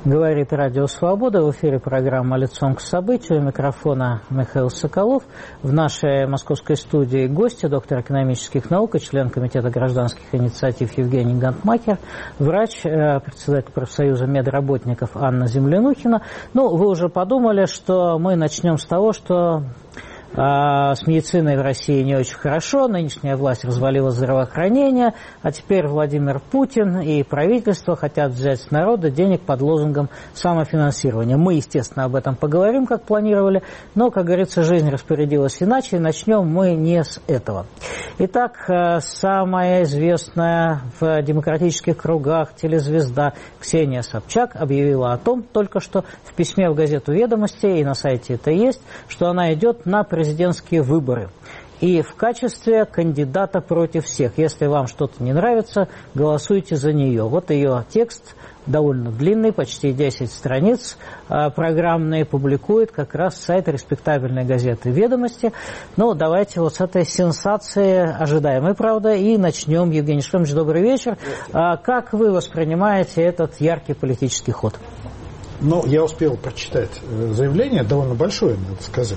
Говорит Радио Свобода. В эфире программа «Лицом к событию». У микрофона Михаил Соколов. В нашей московской студии гости: доктор экономических наук и член Комитета гражданских инициатив Евгений Гантмакер, врач, председатель профсоюза медработников Анна Землянухина. Ну, вы уже подумали, что мы начнем с того, что с медициной в России не очень хорошо, нынешняя власть развалила здравоохранение, а теперь Владимир Путин и правительство хотят взять с народа денег под лозунгом самофинансирования. Мы, естественно, об этом поговорим, как планировали, но, как говорится, жизнь распорядилась иначе, и начнем мы не с этого. Итак, самая известная в демократических кругах телезвезда Ксения Собчак объявила о том только что в письме в газету «Ведомости», и на сайте это есть, что она идет на президентские выборы. И в качестве кандидата против всех. Если вам что-то не нравится, голосуйте за нее. Вот ее текст, довольно длинный, почти 10 страниц, программные, публикует как раз сайт респектабельной газеты «Ведомости». Ну, давайте вот с этой сенсации, ожидаемой, правда, и начнем. Евгений Шлемович, добрый вечер. Как вы воспринимаете этот яркий политический ход? Ну, я успел прочитать заявление, довольно большое, надо сказать.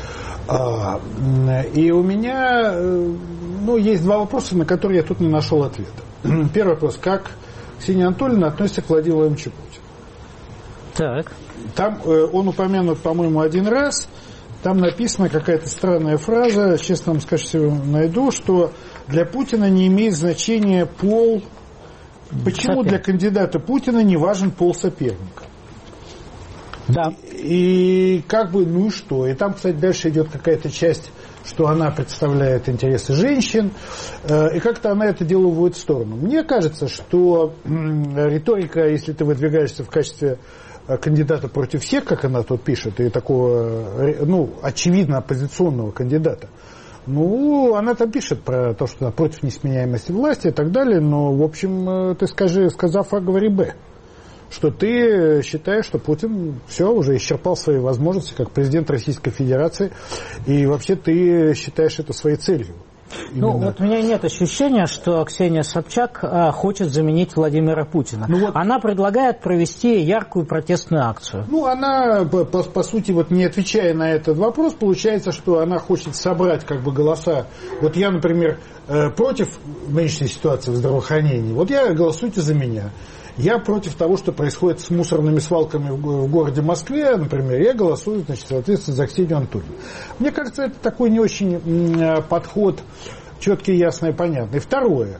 И у меня есть два вопроса, на которые я тут не нашел ответа. Первый вопрос: как Ксения Анатольевна относится к Владимиру Владимировичу Путину? Так. Там он упомянут, по-моему, один раз. Там написана какая-то странная фраза, честно вам скажу, найду, что для Путина не имеет значения пол. Почему для кандидата Путина не важен пол соперника? Да. И как бы, ну и что? И там, кстати, дальше идет какая-то часть, что она представляет интересы женщин, и как-то она это дело уводит в сторону. Мне кажется, что риторика, если ты выдвигаешься в качестве кандидата против всех, как она тут пишет, и такого, очевидно оппозиционного кандидата, она там пишет про то, что она против несменяемости власти и так далее, но, в общем, ты сказав А, говори Б. Что ты считаешь, что Путин все уже исчерпал свои возможности как президент Российской Федерации, и вообще ты считаешь это своей целью. Вот у меня нет ощущения, что Ксения Собчак хочет заменить Владимира Путина. Она предлагает провести яркую протестную акцию. Она, по сути, не отвечая на этот вопрос, получается, что она хочет собрать голоса. Вот я, например, против нынешней ситуации в здравоохранении. Вот голосуйте за меня. Я против того, что происходит с мусорными свалками в городе Москве, например, я голосую, соответственно, за Ксению Анатольевну. Мне кажется, это такой не очень подход четкий, ясный и понятный. Второе,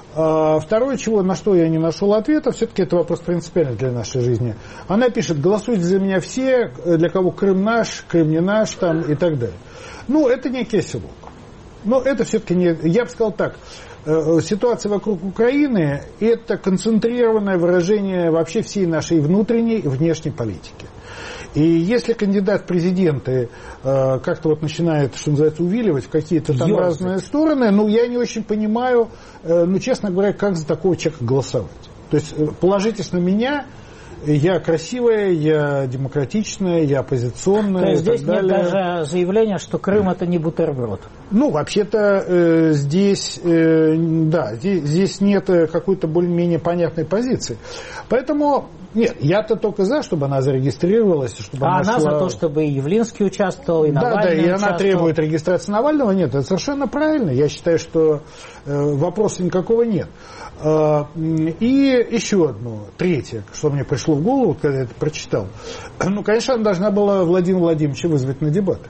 на что я не нашел ответа, все-таки это вопрос принципиальный для нашей жизни. Она пишет: голосуйте за меня все, для кого Крым наш, Крым не наш, там, и так далее. Это некий оселок. Это все-таки не... Я бы сказал так. Ситуация вокруг Украины – это концентрированное выражение вообще всей нашей внутренней и внешней политики. И если кандидат в президенты как-то начинает, что называется, увиливать в какие-то там разные стороны, я не очень понимаю, честно говоря, как за такого человека голосовать. То есть положитесь на меня, я красивая, я демократичная, я оппозиционная. То есть здесь нет даже заявления, что Крым это не бутерброд. Вообще-то здесь нет какой-то более-менее понятной позиции. Поэтому, нет, я-то только за, чтобы она зарегистрировалась. Чтобы она за то, чтобы и Явлинский участвовал, и Навальный участвовал. Она требует регистрации Навального. Нет, это совершенно правильно. Я считаю, что вопроса никакого нет. И еще одно, третье, что мне пришло в голову, когда я это прочитал. Конечно, она должна была Владимира Владимировича вызвать на дебаты.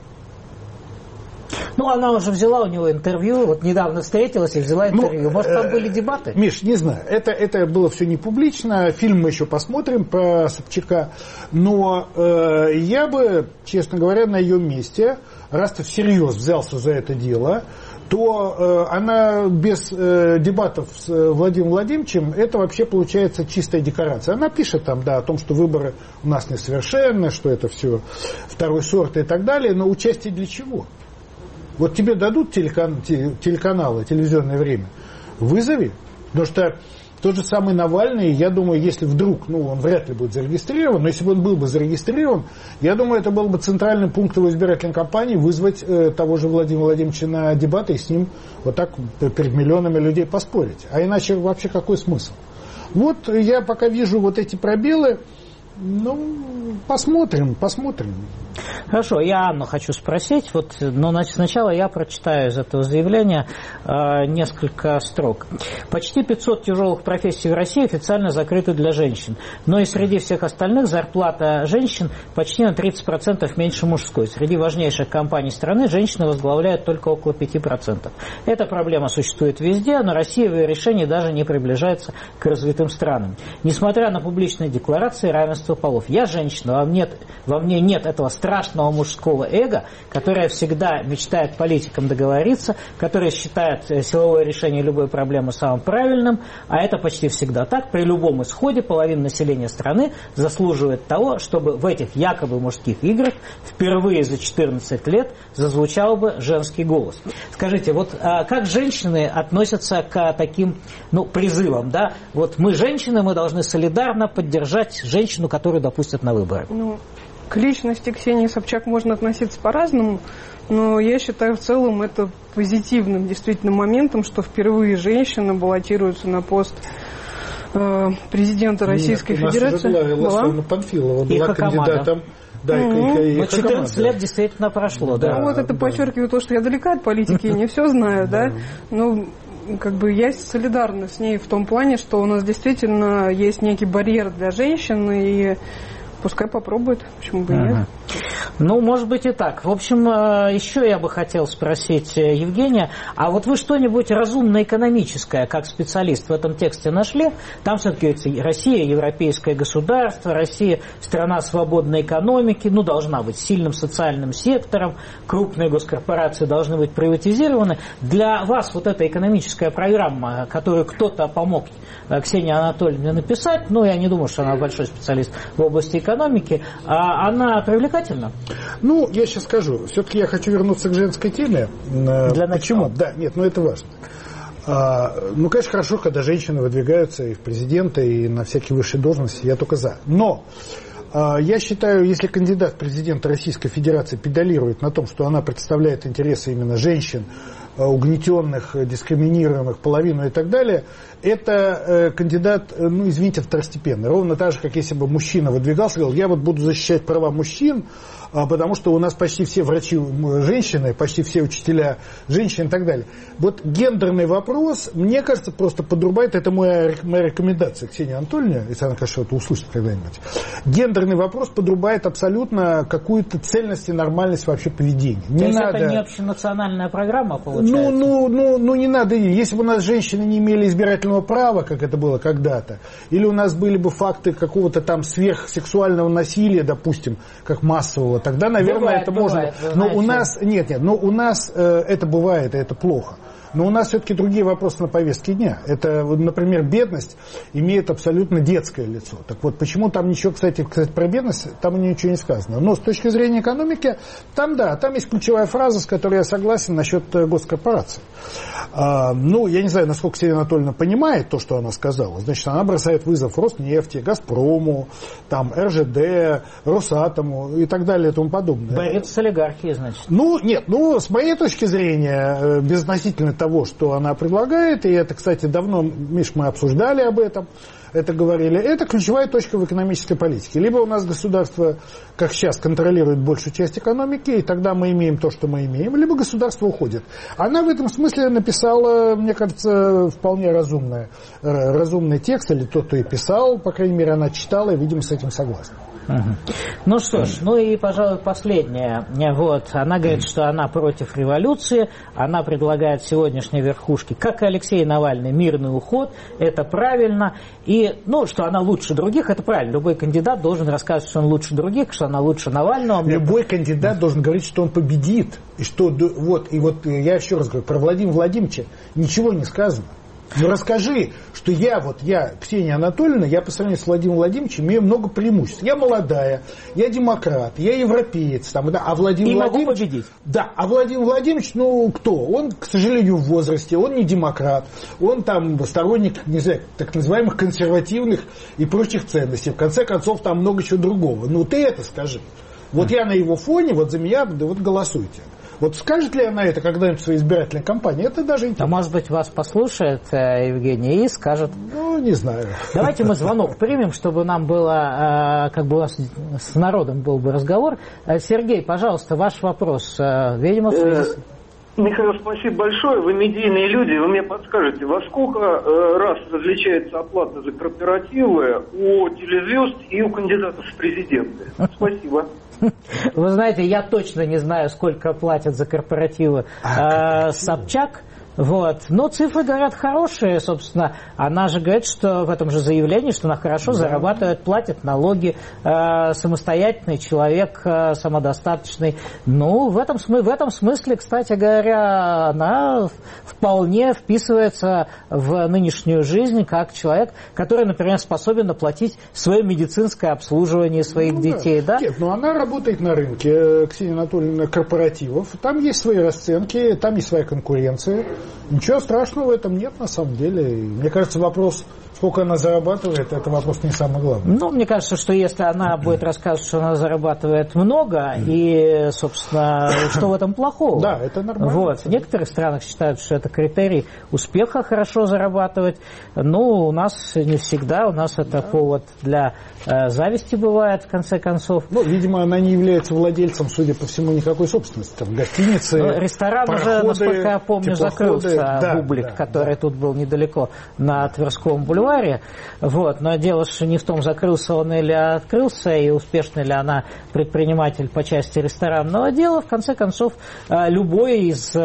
Она уже взяла у него интервью, недавно встретилась и взяла интервью. Может, там были дебаты? Миш, не знаю, это было все не публично, фильм мы еще посмотрим про Собчака, но я бы, честно говоря, на ее месте, раз ты всерьез взялся за это дело, то она без дебатов с Владимиром Владимировичем, это вообще получается чистая декорация. Она пишет там, о том, что выборы у нас несовершенны, что это все второй сорт и так далее, но участие для чего? Вот тебе дадут телеканалы, телевизионное время, вызови. Потому что тот же самый Навальный, я думаю, если вдруг, он вряд ли будет зарегистрирован, но если бы он был бы зарегистрирован, я думаю, это был бы центральным пунктом его избирательной кампании вызвать того же Владимира Владимировича на дебаты и с ним вот так перед миллионами людей поспорить. А иначе вообще какой смысл? Вот я пока вижу вот эти пробелы, Ну, посмотрим. Хорошо, я Анну хочу спросить, но сначала я прочитаю из этого заявления несколько строк. Почти 500 тяжелых профессий в России официально закрыты для женщин, но и среди всех остальных зарплата женщин почти на 30% меньше мужской. Среди важнейших компаний страны женщины возглавляют только около 5%. Эта проблема существует везде, но Россия в ее решении даже не приближается к развитым странам. Несмотря на публичные декларации равенства полов. Я женщина, во мне нет этого страшного мужского эго, которое всегда мечтает политикам договориться, которое считает силовое решение любой проблемы самым правильным, а это почти всегда так. При любом исходе половина населения страны заслуживает того, чтобы в этих якобы мужских играх впервые за 14 лет зазвучал бы женский голос. Скажите, как женщины относятся к таким призывам? Да? Мы женщины, мы должны солидарно поддержать женщину, которую допустят на выборы. К личности Ксении Собчак можно относиться по-разному, но я считаю в целом это позитивным действительно моментом, что впервые женщина баллотируется на пост президента Российской Федерации. Лариса Панфилова была кандидатом. Да, 14 лет действительно прошло. Да. Это подчеркивает то, что я далека от политики и не все знаю, да. Я солидарна с ней в том плане, что у нас действительно есть некий барьер для женщин, и пускай попробует, почему бы и нет. Может быть и так. В общем, еще я бы хотел спросить Евгения, а вы что-нибудь разумно-экономическое, как специалист, в этом тексте нашли? Там все-таки Россия европейское государство, Россия страна свободной экономики, должна быть сильным социальным сектором, крупные госкорпорации должны быть приватизированы. Для вас эта экономическая программа, которую кто-то помог Ксении Анатольевне написать, я не думаю, что она большой специалист в области экономики, она привлекательна? Я сейчас скажу. Все-таки я хочу вернуться к женской теме. Почему? Да, нет, это важно. Конечно, хорошо, когда женщины выдвигаются и в президенты, и на всякие высшие должности, я только за. Но я считаю, если кандидат в президента Российской Федерации педалирует на том, что она представляет интересы именно женщин, угнетенных, дискриминированных, половину и так далее, это кандидат, извините, второстепенный. Ровно так же, как если бы мужчина выдвигался, говорил, я буду защищать права мужчин, потому что у нас почти все врачи женщины, почти все учителя женщины и так далее. Гендерный вопрос, мне кажется, просто подрубает, это моя рекомендация Ксении Анатольевне, если она, конечно, это услышит когда-нибудь. Гендерный вопрос подрубает абсолютно какую-то цельность и нормальность вообще поведения. То есть это не общенациональная программа, получается? Не надо. Если бы у нас женщины не имели избирательного права, как это было когда-то, или у нас были бы факты какого-то там сверхсексуального насилия, допустим, как массового, тогда, наверное, это можно. Но у нас у нас это бывает, и это плохо. Но у нас все-таки другие вопросы на повестке дня. Это, например, бедность имеет абсолютно детское лицо. Так почему там ничего, кстати, про бедность, там ничего не сказано. Но с точки зрения экономики, там есть ключевая фраза, с которой я согласен насчет госкорпораций. Я не знаю, насколько Ксения Анатольевна понимает то, что она сказала. Значит, она бросает вызов Роснефти, Газпрому, РЖД, Росатому и так далее и тому подобное. Борец с олигархией, значит. С моей точки зрения, безотносительно того, что она предлагает, и это, кстати, давно, Миш, мы обсуждали об этом, это говорили, это ключевая точка в экономической политике. Либо у нас государство, как сейчас, контролирует большую часть экономики, и тогда мы имеем то, что мы имеем, либо государство уходит. Она в этом смысле написала, мне кажется, вполне разумный текст, или тот, кто и писал, по крайней мере, она читала, и, видимо, с этим согласна. Ну что ж, и, пожалуй, последнее. Она говорит, что она против революции, она предлагает сегодняшней верхушке, как и Алексей Навальный, мирный уход, это правильно, и, что она лучше других, это правильно. Любой кандидат должен рассказывать, что он лучше других, что она лучше Навального. Любой кандидат должен говорить, что он победит, и что, я еще раз говорю, про Владимира Владимировича ничего не сказано. Расскажи, что я, Ксения Анатольевна, я по сравнению с Владимиром Владимировичем имею много преимуществ. Я молодая, я демократ, я европеец. А Владимир Владимирович... могу победить. Да, а Владимир Владимирович, кто? Он, к сожалению, в возрасте, он не демократ, он сторонник, не знаю, так называемых консервативных и прочих ценностей. В конце концов, там много чего другого. Ты это скажи. Я на его фоне, за меня, голосуйте. Вот скажет ли она это когда-нибудь в своей избирательной кампании? Это даже интересно. А может быть, вас послушает Евгений и скажет... Ну, не знаю. Давайте мы звонок примем, чтобы нам было, как бы у вас с народом был бы разговор. Сергей, пожалуйста, ваш вопрос. Видимо, Михаил, спасибо большое. Вы медийные люди. Вы мне подскажете, во сколько раз различается оплата за корпоративы у телезвезд и у кандидатов в президенты? Спасибо. Вы знаете, я точно не знаю, сколько платят за корпоративы Собчак. Вот. Но цифры, говорят, хорошие, собственно. Она же говорит, что в этом же заявлении, что она хорошо зарабатывает, платит налоги, самостоятельный человек, самодостаточный. Ну, в этом смысле, кстати говоря, она вполне вписывается в нынешнюю жизнь как человек, который, например, способен оплатить свое медицинское обслуживание своих детей. Да? Нет, но она работает на рынке, Ксения Анатольевна, корпоративов. Там есть свои расценки, там есть своя конкуренция. Ничего страшного в этом нет, на самом деле. Мне кажется, вопрос, сколько она зарабатывает, это вопрос не самый главный. Ну, мне кажется, что если она будет рассказывать, что она зарабатывает много, и, собственно, что в этом плохого? Да, это нормально. Вот. В некоторых странах считают, что это критерий успеха хорошо зарабатывать. Ну, у нас не всегда, у нас это повод для зависти бывает, в конце концов. Ну, видимо, она не является владельцем, судя по всему, никакой собственности. Там гостиницы, ресторан уже, насколько я помню, закрылся, Бублик, который тут был недалеко на Тверском бульваре. Вот. Но дело же не в том, закрылся он или открылся, и успешный ли она предприниматель по части ресторанного дела. В конце концов, любой из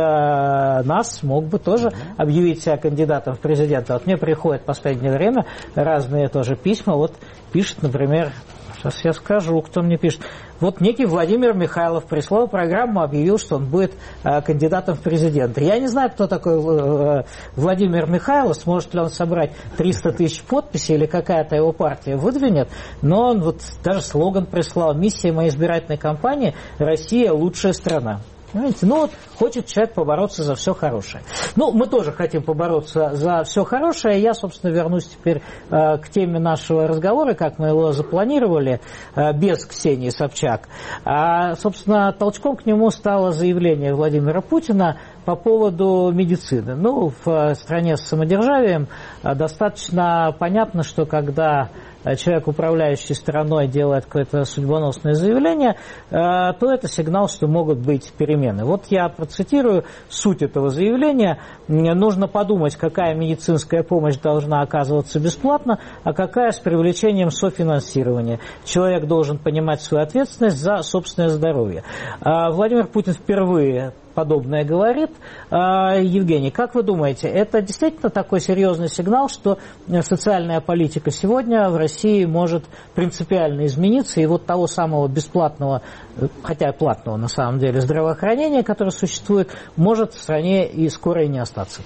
нас мог бы тоже объявить себя кандидатом в президенты. Вот мне приходят в последнее время разные тоже письма. Вот пишет, например, сейчас я скажу, кто мне пишет. Вот некий Владимир Михайлов прислал программу, объявил, что он будет кандидатом в президенты. Я не знаю, кто такой Владимир Михайлов, сможет ли он собрать 300 тысяч подписей или какая-то его партия выдвинет, но он вот даже слоган прислал: «Миссия моей избирательной кампании – Россия – лучшая страна». Понимаете? Ну вот хочет человек побороться за все хорошее. Ну, мы тоже хотим побороться за все хорошее. Я, собственно, вернусь теперь к теме нашего разговора, как мы его запланировали, без Ксении Собчак. Собственно, толчком к нему стало заявление Владимира Путина по поводу медицины. Ну, в стране с самодержавием достаточно понятно, что когда человек, управляющий страной, делает какое-то судьбоносное заявление, то это сигнал, что могут быть перемены. Вот я процитирую суть этого заявления. Нужно подумать, какая медицинская помощь должна оказываться бесплатно, а какая с привлечением софинансирования. Человек должен понимать свою ответственность за собственное здоровье. Владимир Путин впервые подобное говорит. Евгений, как вы думаете, это действительно такой серьезный сигнал, что социальная политика сегодня в России может принципиально измениться, и вот того самого бесплатного, хотя платного на самом деле, здравоохранения, которое существует, может в стране и скоро и не остаться?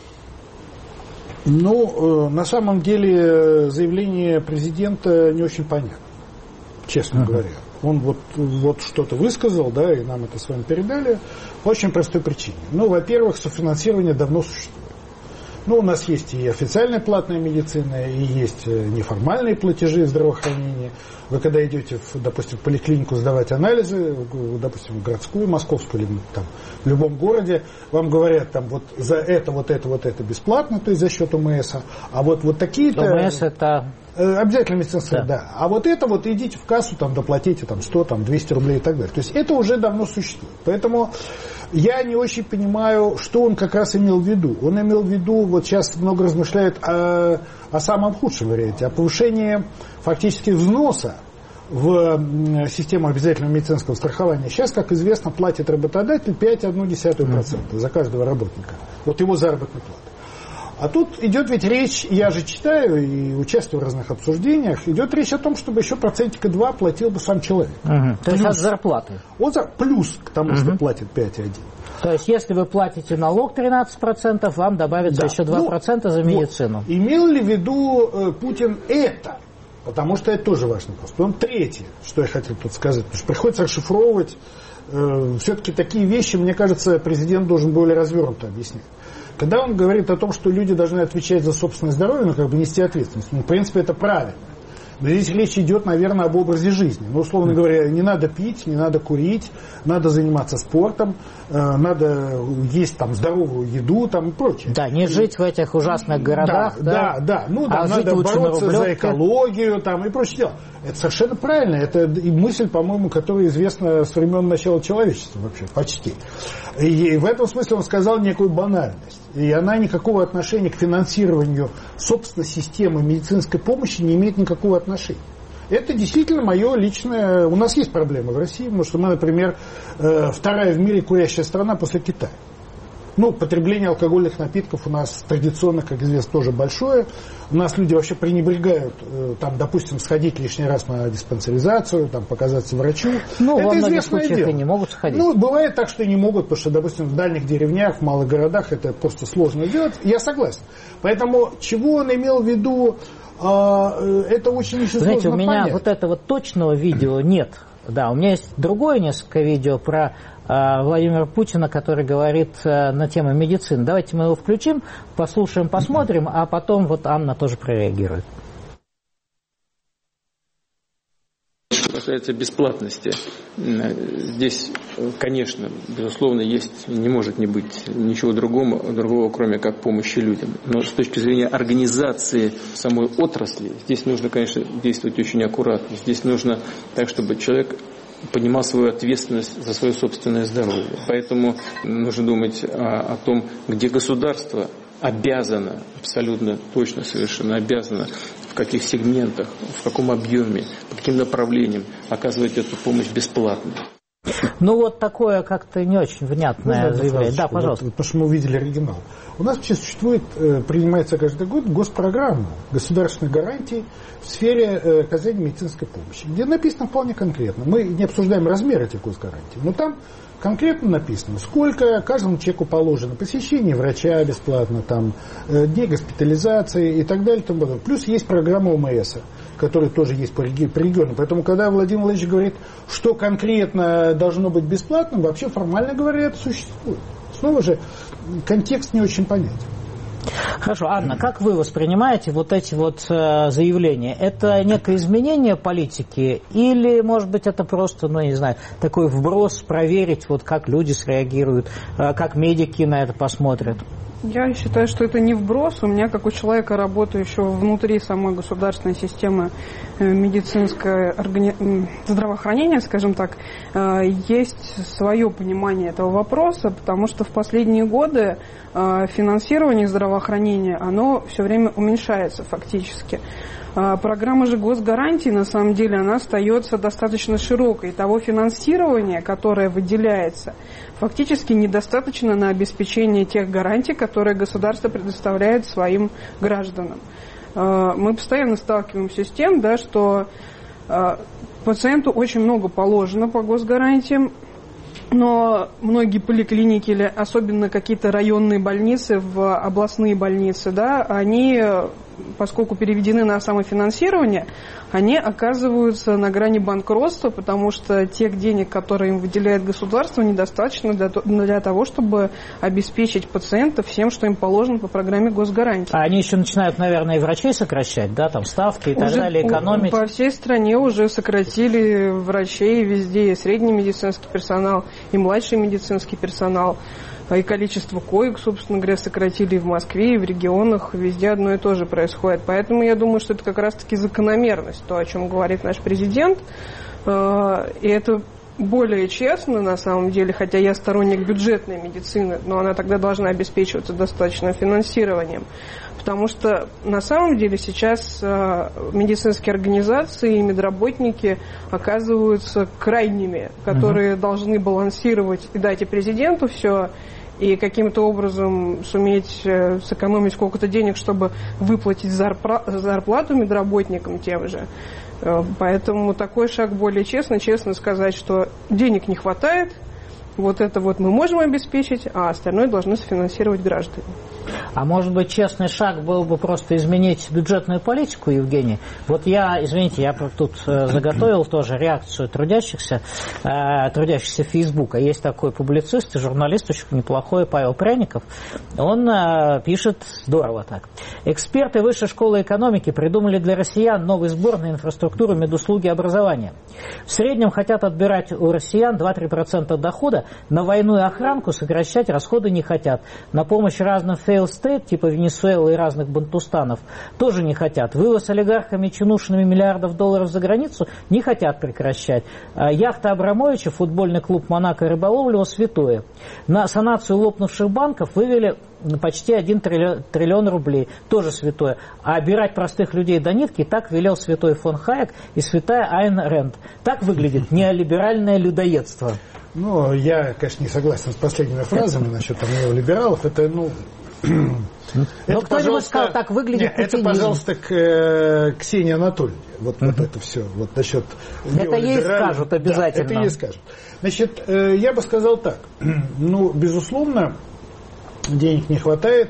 Ну, на самом деле заявление президента не очень понятно, честно говоря. Он вот что-то высказал, да, и нам это с вами передали, по очень простой причине. Ну, во-первых, софинансирование давно существует. Ну, у нас есть и официальная платная медицина, и есть неформальные платежи в здравоохранении. Вы когда идете, допустим, в поликлинику сдавать анализы, допустим, в городскую, московскую, или там, в любом городе, вам говорят, там, вот за это, вот это бесплатно, то есть за счет ОМС, а вот такие-то... ОМС это... Обязательно медицинская, да. А вот это вот идите в кассу, там, доплатите там, 100, там, 200 рублей и так далее. То есть это уже давно существует. Поэтому я не очень понимаю, что он как раз имел в виду. Он имел в виду, вот сейчас много размышляет о самом худшем варианте, о повышении фактически взноса в систему обязательного медицинского страхования. Сейчас, как известно, платит работодатель 5,1% за каждого работника. Вот его заработная плата. А тут идет ведь речь, я же читаю и участвую в разных обсуждениях, идет речь о том, чтобы еще 2% платил бы сам человек. То есть от зарплаты? Плюс к тому, что платит 5,1%. То есть если вы платите налог 13%, вам добавится еще 2% за медицину. Вот. Имел ли в виду Путин это? Потому что это тоже важный вопрос. Потом третье, что я хотел тут сказать, потому что приходится расшифровывать все-таки такие вещи, мне кажется, президент должен более развернуто объяснять. Когда он говорит о том, что люди должны отвечать за собственное здоровье, как бы нести ответственность, в принципе, это правильно. Но здесь речь идет, наверное, об образе жизни. Ну, условно говоря, не надо пить, не надо курить, надо заниматься спортом, надо есть там здоровую еду там, и прочее. Да, не жить в этих ужасных городах. Да. Ну, да, надо бороться за экологию там, и прочее дело. Это совершенно правильно. Это и мысль, по-моему, которая известна с времен начала человечества вообще, почти. И в этом смысле он сказал некую банальность. И она никакого отношения к финансированию, собственно, системы медицинской помощи не имеет никакого отношения. Это действительно мое личное... У нас есть проблемы в России, потому что мы, например, вторая в мире курящая страна после Китая. Ну, потребление алкогольных напитков у нас традиционно, как известно, тоже большое. У нас люди вообще пренебрегают, там, допустим, сходить лишний раз на диспансеризацию, там, показаться врачу. Ну, это во многих известное случаях дело. И не могут сходить. Ну, бывает так, что не могут, потому что, допустим, в дальних деревнях, в малых городах это просто сложно делать. Я согласен. Поэтому, чего он имел в виду, это очень еще сложно понять. Знаете, у меня вот этого точного видео нет. Да, у меня есть другое несколько видео про Владимира Путина, который говорит на тему медицины. Давайте мы его включим, послушаем, посмотрим, а потом вот Анна тоже прореагирует. Что касается бесплатности, здесь, конечно, безусловно, есть, не может не быть ничего другого, кроме как помощи людям. Но с точки зрения организации самой отрасли, здесь нужно, конечно, действовать очень аккуратно. Здесь нужно так, чтобы человек понимал свою ответственность за свое собственное здоровье. Поэтому нужно думать о том, где государство обязано, абсолютно точно, совершенно обязано, в каких сегментах, в каком объеме, по каким направлениям оказывать эту помощь бесплатно. Ну, вот такое как-то не очень внятное заявление. Да, пожалуйста. Потому что мы увидели оригинал. У нас вообще существует, принимается каждый год госпрограмма государственных гарантий в сфере оказания медицинской помощи, где написано вполне конкретно. Мы не обсуждаем размер этих госгарантий, но там конкретно написано, сколько каждому человеку положено посещение врача бесплатно, там, дней госпитализации и так далее. Плюс есть программа ОМС, которая тоже есть по региону. Поэтому, когда Владимир Владимирович говорит, что конкретно должно быть бесплатным, вообще, формально говоря, это существует. Снова же, контекст не очень понятен. Хорошо, Анна, как вы воспринимаете вот эти вот заявления? Это некое изменение политики или, может быть, это просто, ну, не знаю, такой вброс проверить, вот как люди среагируют, как медики на это посмотрят? Я считаю, что это не вброс. У меня, как у человека, работающего внутри самой государственной системы медицинского здравоохранения, скажем так, есть свое понимание этого вопроса, потому что в последние годы финансирование здравоохранения, оно все время уменьшается фактически. Программа же госгарантий, на самом деле, она остается достаточно широкой. Того финансирования, которое выделяется, фактически недостаточно на обеспечение тех гарантий, которые государство предоставляет своим гражданам. Мы постоянно сталкиваемся с тем, да, что пациенту очень много положено по госгарантиям, но многие поликлиники или особенно какие-то районные больницы, в областные больницы, да, они, поскольку переведены на самофинансирование, они оказываются на грани банкротства, потому что тех денег, которые им выделяет государство, недостаточно для того, чтобы обеспечить пациентов всем, что им положено по программе госгарантии. А они еще начинают, наверное, и врачей сокращать, да, там ставки и так далее, экономить. По всей стране уже сократили врачей везде, и средний медицинский персонал, и младший медицинский персонал. И количество коек, собственно говоря, сократили и в Москве, и в регионах, везде одно и то же происходит. Поэтому я думаю, что это как раз-таки закономерность, то, о чем говорит наш президент. И это более честно, на самом деле, хотя я сторонник бюджетной медицины, но она тогда должна обеспечиваться достаточным финансированием. Потому что на самом деле сейчас медицинские организации и медработники оказываются крайними, которые должны балансировать и дать и президенту все, и каким-то образом суметь сэкономить сколько-то денег, чтобы выплатить зарплату медработникам тем же. Поэтому такой шаг более честно сказать, что денег не хватает, вот это вот мы можем обеспечить, а остальное должны сфинансировать граждане. А может быть, честный шаг был бы просто изменить бюджетную политику, Евгений? Вот я, извините, я тут заготовил тоже реакцию трудящихся Фейсбука. Есть такой публицист и журналист очень неплохой, Павел Пряников. Он пишет здорово так. Эксперты Высшей школы экономики придумали для россиян новый сбор на инфраструктуру, медуслуги, образования. В среднем хотят отбирать у россиян 2-3% дохода, на войну и охранку сокращать расходы не хотят. На помощь разным fail state, типа Венесуэлы и разных бантустанов, тоже не хотят. Вывоз олигархами и чинушными миллиардов долларов за границу не хотят прекращать. Яхта Абрамовича, футбольный клуб «Монако» и рыболовля святое. На санацию лопнувших банков вывели почти 1 триллион рублей. Тоже святое. А обирать простых людей до нитки так велел святой фон Хайек и святая Айн Рэнд. Так выглядит неолиберальное людоедство. Ну, я, конечно, не согласен с последними фразами насчет неолибералов. Это, но кто-нибудь сказал, так выглядит путинизм. Это, пожалуйста, к Ксении Анатольевне. Вот это все. Вот насчет это ей скажут обязательно. Да, это ей скажут. Значит, я бы сказал так. Ну, безусловно, денег не хватает,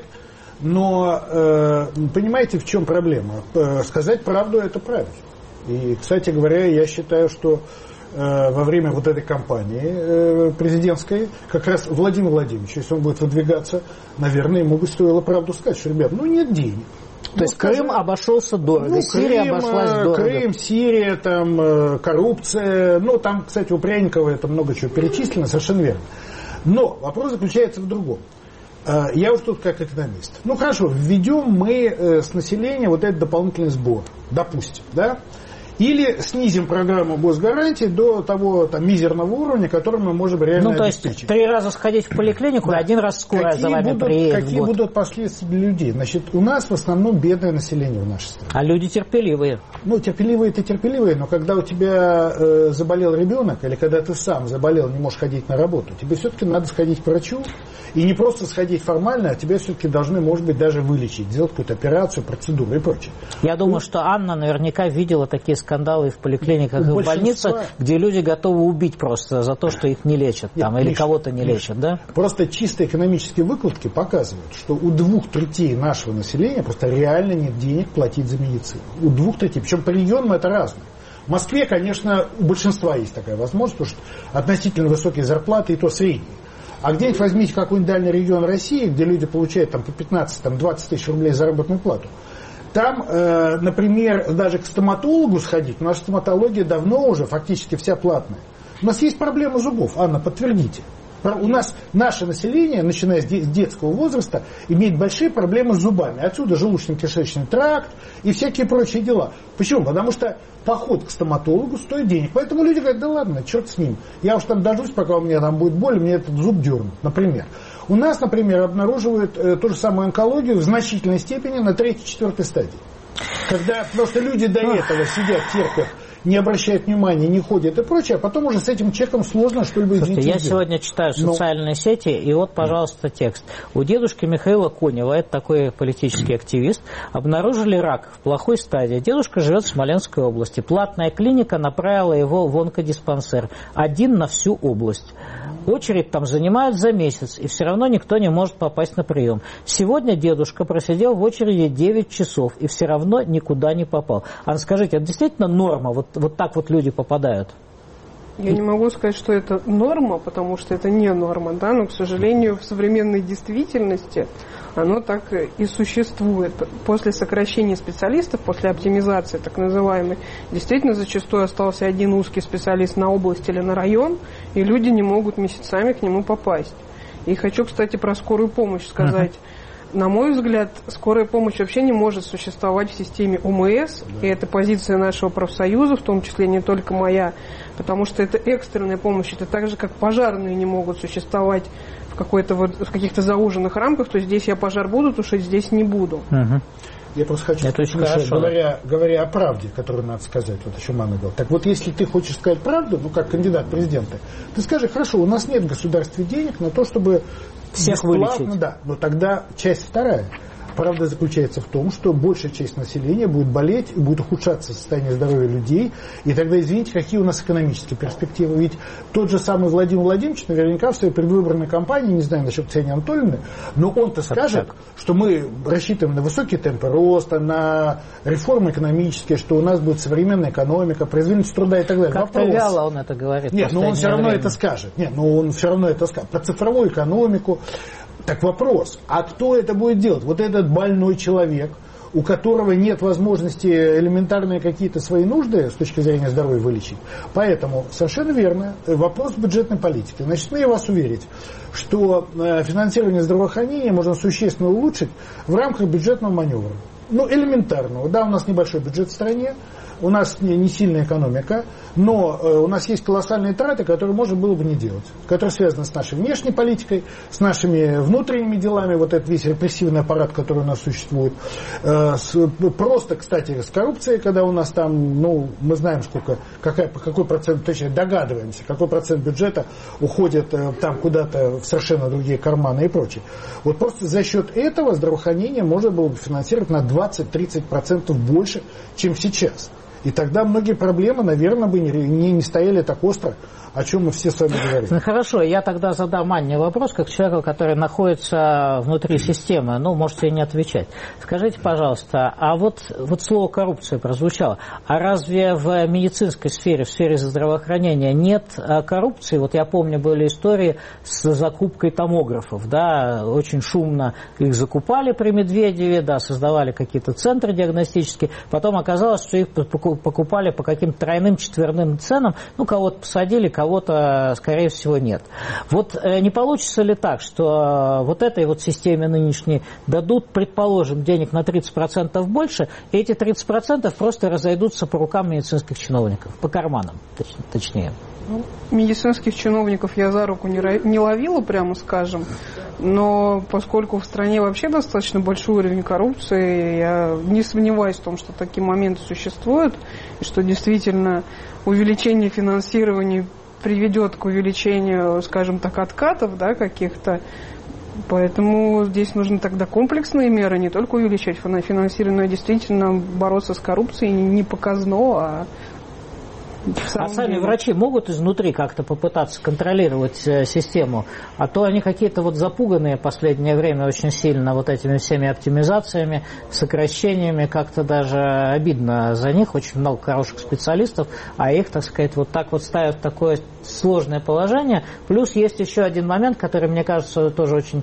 но понимаете, в чем проблема? Сказать правду – это правильно. И, кстати говоря, я считаю, что во время вот этой кампании президентской, как раз Владимир Владимирович, если он будет выдвигаться, наверное, ему бы стоило правду сказать, что, ребят, нет денег. То есть Крым обошелся дорого, Сирия обошлась дорого. Крым, Сирия, там, коррупция, там, кстати, у Пряникова это много чего перечислено, совершенно верно. Но вопрос заключается в другом. Я уж тут как экономист. Хорошо, введем мы с населения вот этот дополнительный сбор, допустим, да? Или снизим программу госгарантий до того мизерного уровня, который мы можем реально обеспечить. То есть 3 раза сходить в поликлинику, да. 1 раз скорая за вами приедет. Какие будут последствия для людей? Значит, у нас в основном бедное население в нашей стране. А люди терпеливые. Терпеливые-то терпеливые, но когда у тебя заболел ребенок, или когда ты сам заболел, не можешь ходить на работу, тебе все-таки надо сходить к врачу, и не просто сходить формально, а тебя все-таки должны, может быть, даже вылечить, сделать какую-то операцию, процедуру и прочее. Я думаю, что Анна наверняка видела такие скандалы в поликлиниках и в больницах, где люди готовы убить просто за то, что их не лечат, или кого-то не лечат, да? Просто чисто экономические выкладки показывают, что у 2/3 нашего населения просто реально нет денег платить за медицину. У 2/3. Причем по регионам это разное. В Москве, конечно, у большинства есть такая возможность, потому что относительно высокие зарплаты и то средние. А где-нибудь возьмите какой-нибудь дальний регион России, где люди получают по 15-20 тысяч рублей заработную плату. Там, например, даже к стоматологу сходить, у нас стоматология давно уже фактически вся платная. У нас есть проблема зубов, Анна, подтвердите. У нас наше население, начиная с детского возраста, имеет большие проблемы с зубами. Отсюда желудочно-кишечный тракт и всякие прочие дела. Почему? Потому что поход к стоматологу стоит денег. Поэтому люди говорят, да ладно, черт с ним. Я уж там дождусь, пока у меня там будет боль, мне этот зуб дернут, например. У нас, например, обнаруживают ту же самую онкологию в значительной степени на 3-4 стадии. Когда просто люди до этого сидят, терпят, не обращают внимания, не ходят и прочее, а потом уже с этим человеком сложно что-либо изменить. Я сегодня читаю социальные сети, и вот, пожалуйста, текст. У дедушки Михаила Конева, это такой политический активист, обнаружили рак в плохой стадии. Дедушка живет в Смоленской области. Платная клиника направила его в онкодиспансер. 1 на всю область. Очередь там занимают за месяц, и все равно никто не может попасть на прием. Сегодня дедушка просидел в очереди 9 часов, и все равно никуда не попал. Анна, скажите, это действительно норма? Вот так вот люди попадают? Я не могу сказать, что это норма, потому что это не норма, да, но, к сожалению, в современной действительности оно так и существует. После сокращения специалистов, после оптимизации так называемой, действительно зачастую остался 1 узкий специалист на область или на район, и люди не могут месяцами к нему попасть. И хочу, кстати, про скорую помощь сказать. На мой взгляд, скорая помощь вообще не может существовать в системе ОМС, и это позиция нашего профсоюза, в том числе не только моя, потому что это экстренная помощь, это так же, как пожарные не могут существовать в каких-то зауженных рамках, то есть здесь я пожар буду тушить, здесь не буду. Я просто хочу сказать, говоря о правде, которую надо сказать, вот еще Анна говорила. Так вот, если ты хочешь сказать правду, как кандидат в президенты, ты скажи, хорошо, у нас нет в государстве денег на то, чтобы всех вылечить. Да, но тогда часть вторая. Правда заключается в том, что большая часть населения будет болеть, и будет ухудшаться состояние здоровья людей. И тогда, извините, какие у нас экономические перспективы? Ведь тот же самый Владимир Владимирович наверняка в своей предвыборной кампании, не знаю насчет Ксении Анатольевны, но он-то скажет, что мы рассчитываем на высокие темпы роста, на реформы экономические, что у нас будет современная экономика, производительность труда и так далее. Как-то вяло он это говорит. Нет, но он все равно это скажет. Нет, но он все равно это скажет. Про цифровую экономику. Так вопрос, а кто это будет делать? Вот этот больной человек, у которого нет возможности элементарные какие-то свои нужды с точки зрения здоровья вылечить. Поэтому совершенно верно, вопрос бюджетной политики. Значит, смею вас уверить, что финансирование здравоохранения можно существенно улучшить в рамках бюджетного маневра. Ну, элементарного. Да, у нас небольшой бюджет в стране, у нас не сильная экономика, но у нас есть колоссальные траты, которые можно было бы не делать, которые связаны с нашей внешней политикой, с нашими внутренними делами, вот этот весь репрессивный аппарат, который у нас существует. Просто, кстати, с коррупцией, когда у нас там, ну, мы знаем, какой процент, точнее догадываемся, какой процент бюджета уходит там куда-то в совершенно другие карманы и прочее. Вот просто за счет этого здравоохранение можно было бы финансировать на 20-30% больше, чем сейчас. И тогда многие проблемы, наверное, бы не стояли так остро, о чем мы все с вами говорим. Ну, хорошо, я тогда задам Анне вопрос, как человеку, который находится внутри системы. Ну, можете не отвечать. Скажите, пожалуйста, а вот слово «коррупция» прозвучало. А разве в медицинской сфере, в сфере здравоохранения нет коррупции? Вот я помню, были истории с закупкой томографов. Да, очень шумно их закупали при Медведеве, да, создавали какие-то центры диагностические. Потом оказалось, что их покупали по каким-то тройным, четверным ценам. Ну, кого-то посадили, кого-то, скорее всего, нет. Вот не получится ли так, что вот этой вот системе нынешней дадут, предположим, денег на 30% больше, и эти 30% просто разойдутся по рукам медицинских чиновников, по карманам, точнее? Ну, медицинских чиновников я за руку не ловила, прямо скажем, но поскольку в стране вообще достаточно большой уровень коррупции, я не сомневаюсь в том, что такие моменты существуют, и что действительно увеличение финансирования приведет к увеличению, скажем так, откатов, да, каких-то. Поэтому здесь нужны тогда комплексные меры, не только увеличать финансирование, но и действительно бороться с коррупцией не показно, а сами врачи могут изнутри как-то попытаться контролировать систему, а то они какие-то вот запуганные в последнее время очень сильно вот этими всеми оптимизациями, сокращениями, как-то даже обидно за них, очень много хороших специалистов, а их, так сказать, вот так вот ставят в такое сложное положение. Плюс есть еще один момент, который, мне кажется, тоже очень,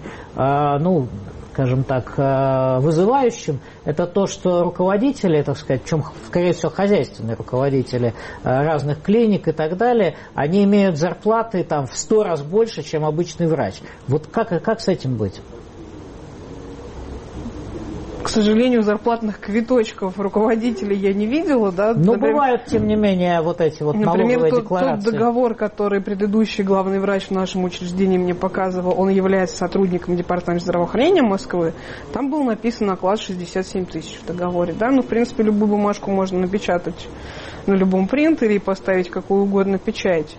скажем так, вызывающим, это то, что руководители, так сказать, причем, скорее всего, хозяйственные руководители разных клиник и так далее, они имеют зарплаты там в 100 раз больше, чем обычный врач. Вот как с этим быть? К сожалению, зарплатных квиточков руководителей я не видела, да. Но бывают, тем не менее, вот эти вот налоговые декларации. Например, тот договор, который предыдущий главный врач в нашем учреждении мне показывал, он является сотрудником департамента здравоохранения Москвы, там был написан оклад 67 тысяч в договоре, да. Ну, в принципе, любую бумажку можно напечатать на любом принтере и поставить какую угодно печать.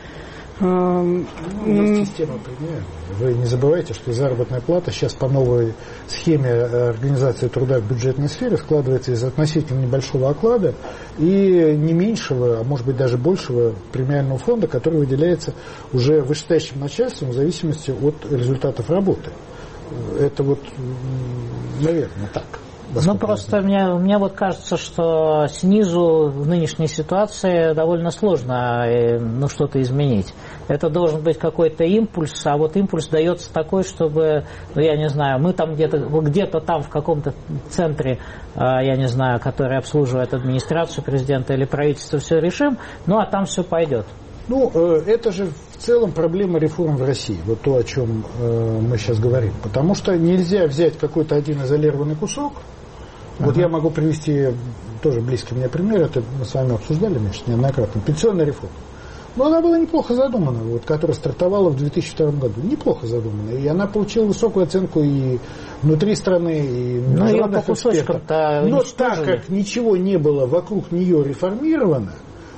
Есть система премии. Вы не забывайте, что заработная плата сейчас по новой схеме организации труда в бюджетной сфере складывается из относительно небольшого оклада и не меньшего, а может быть даже большего премиального фонда, который выделяется уже вышестоящим начальством в зависимости от результатов работы. Это вот, наверное, так. Ну, просто мне вот кажется, что снизу в нынешней ситуации довольно сложно что-то изменить. Это должен быть какой-то импульс, а вот импульс дается такой, чтобы, я не знаю, мы там где-то там в каком-то центре, я не знаю, который обслуживает администрацию президента или правительство, все решим, а там все пойдет. Ну, это же в целом проблема реформ в России, вот то, о чем мы сейчас говорим. Потому что нельзя взять какой-то один изолированный кусок. Вот я могу привести тоже близкий мне пример, это мы с вами обсуждали, Миша, неоднократно, пенсионная реформа. Но она была неплохо задумана, вот, которая стартовала в 2002 году. Неплохо задумана. И она получила высокую оценку и внутри страны, и международных экспертов. Но так как ничего не было вокруг нее реформировано,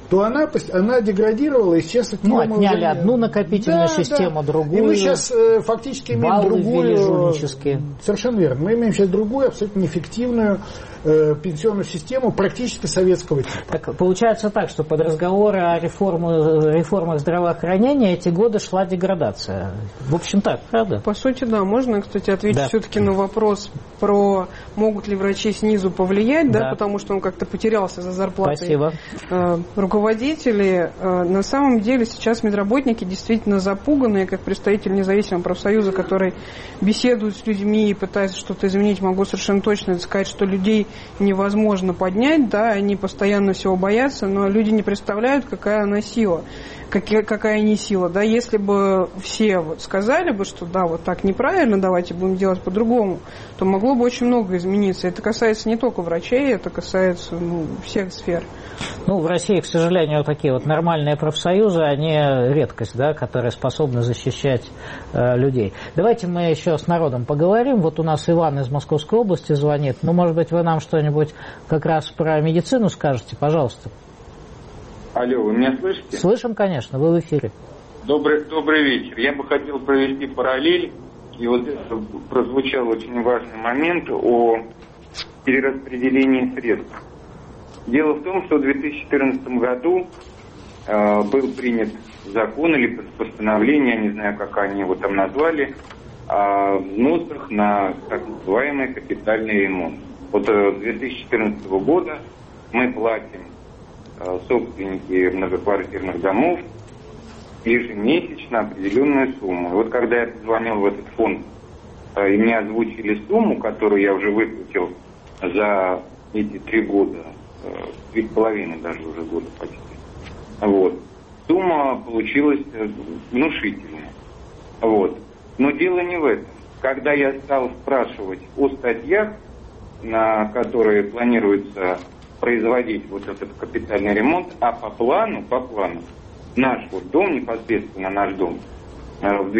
то она деградировала, и сейчас от нее отняли одну накопительную систему, другую. И мы сейчас фактически имеем другую. Совершенно верно. Мы имеем сейчас другую, абсолютно неэффективную пенсионную систему практически советского типа. Так, получается так, что под разговоры о реформах здравоохранения эти годы шла деградация. В общем так, правда? По сути, да. Можно, кстати, ответить все-таки на вопрос про могут ли врачи снизу повлиять, да, потому что он как-то потерялся за зарплатой руководителей. На самом деле сейчас медработники действительно запуганные, как представитель независимого профсоюза, который беседует с людьми и пытается что-то изменить, могу совершенно точно сказать, что людей невозможно поднять, да, они постоянно всего боятся, но люди не представляют, какая она сила, какая не сила, да, если бы все сказали бы, что да, вот так неправильно, давайте будем делать по-другому, то могло бы очень много измениться. Это касается не только врачей, это касается всех сфер. В России, к сожалению, такие вот нормальные профсоюзы, они редкость, да, которые способны защищать людей. Давайте мы еще с народом поговорим. Вот у нас Иван из Московской области звонит. Может быть, вы нам что-нибудь как раз про медицину скажете? Пожалуйста. Алло, вы меня слышите? Слышим, конечно, вы в эфире. Добрый вечер. Я бы хотел провести параллель, и вот это прозвучал очень важный момент о перераспределении средств. Дело в том, что в 2014 году был принят закон или постановление, я не знаю, как они его там назвали, о взносах на так называемый капитальный ремонт. Вот с 2014 года мы платим, собственники многоквартирных домов, ежемесячно определенную сумму. И вот когда я позвонил в этот фонд, и мне озвучили сумму, которую я уже выплатил за эти 3 года, 3,5 даже уже года почти. Вот. Сумма получилась внушительная. Вот. Но дело не в этом. Когда я стал спрашивать о статьях, на которые планируется производить вот этот капитальный ремонт, а по плану, наш вот дом, непосредственно наш дом, в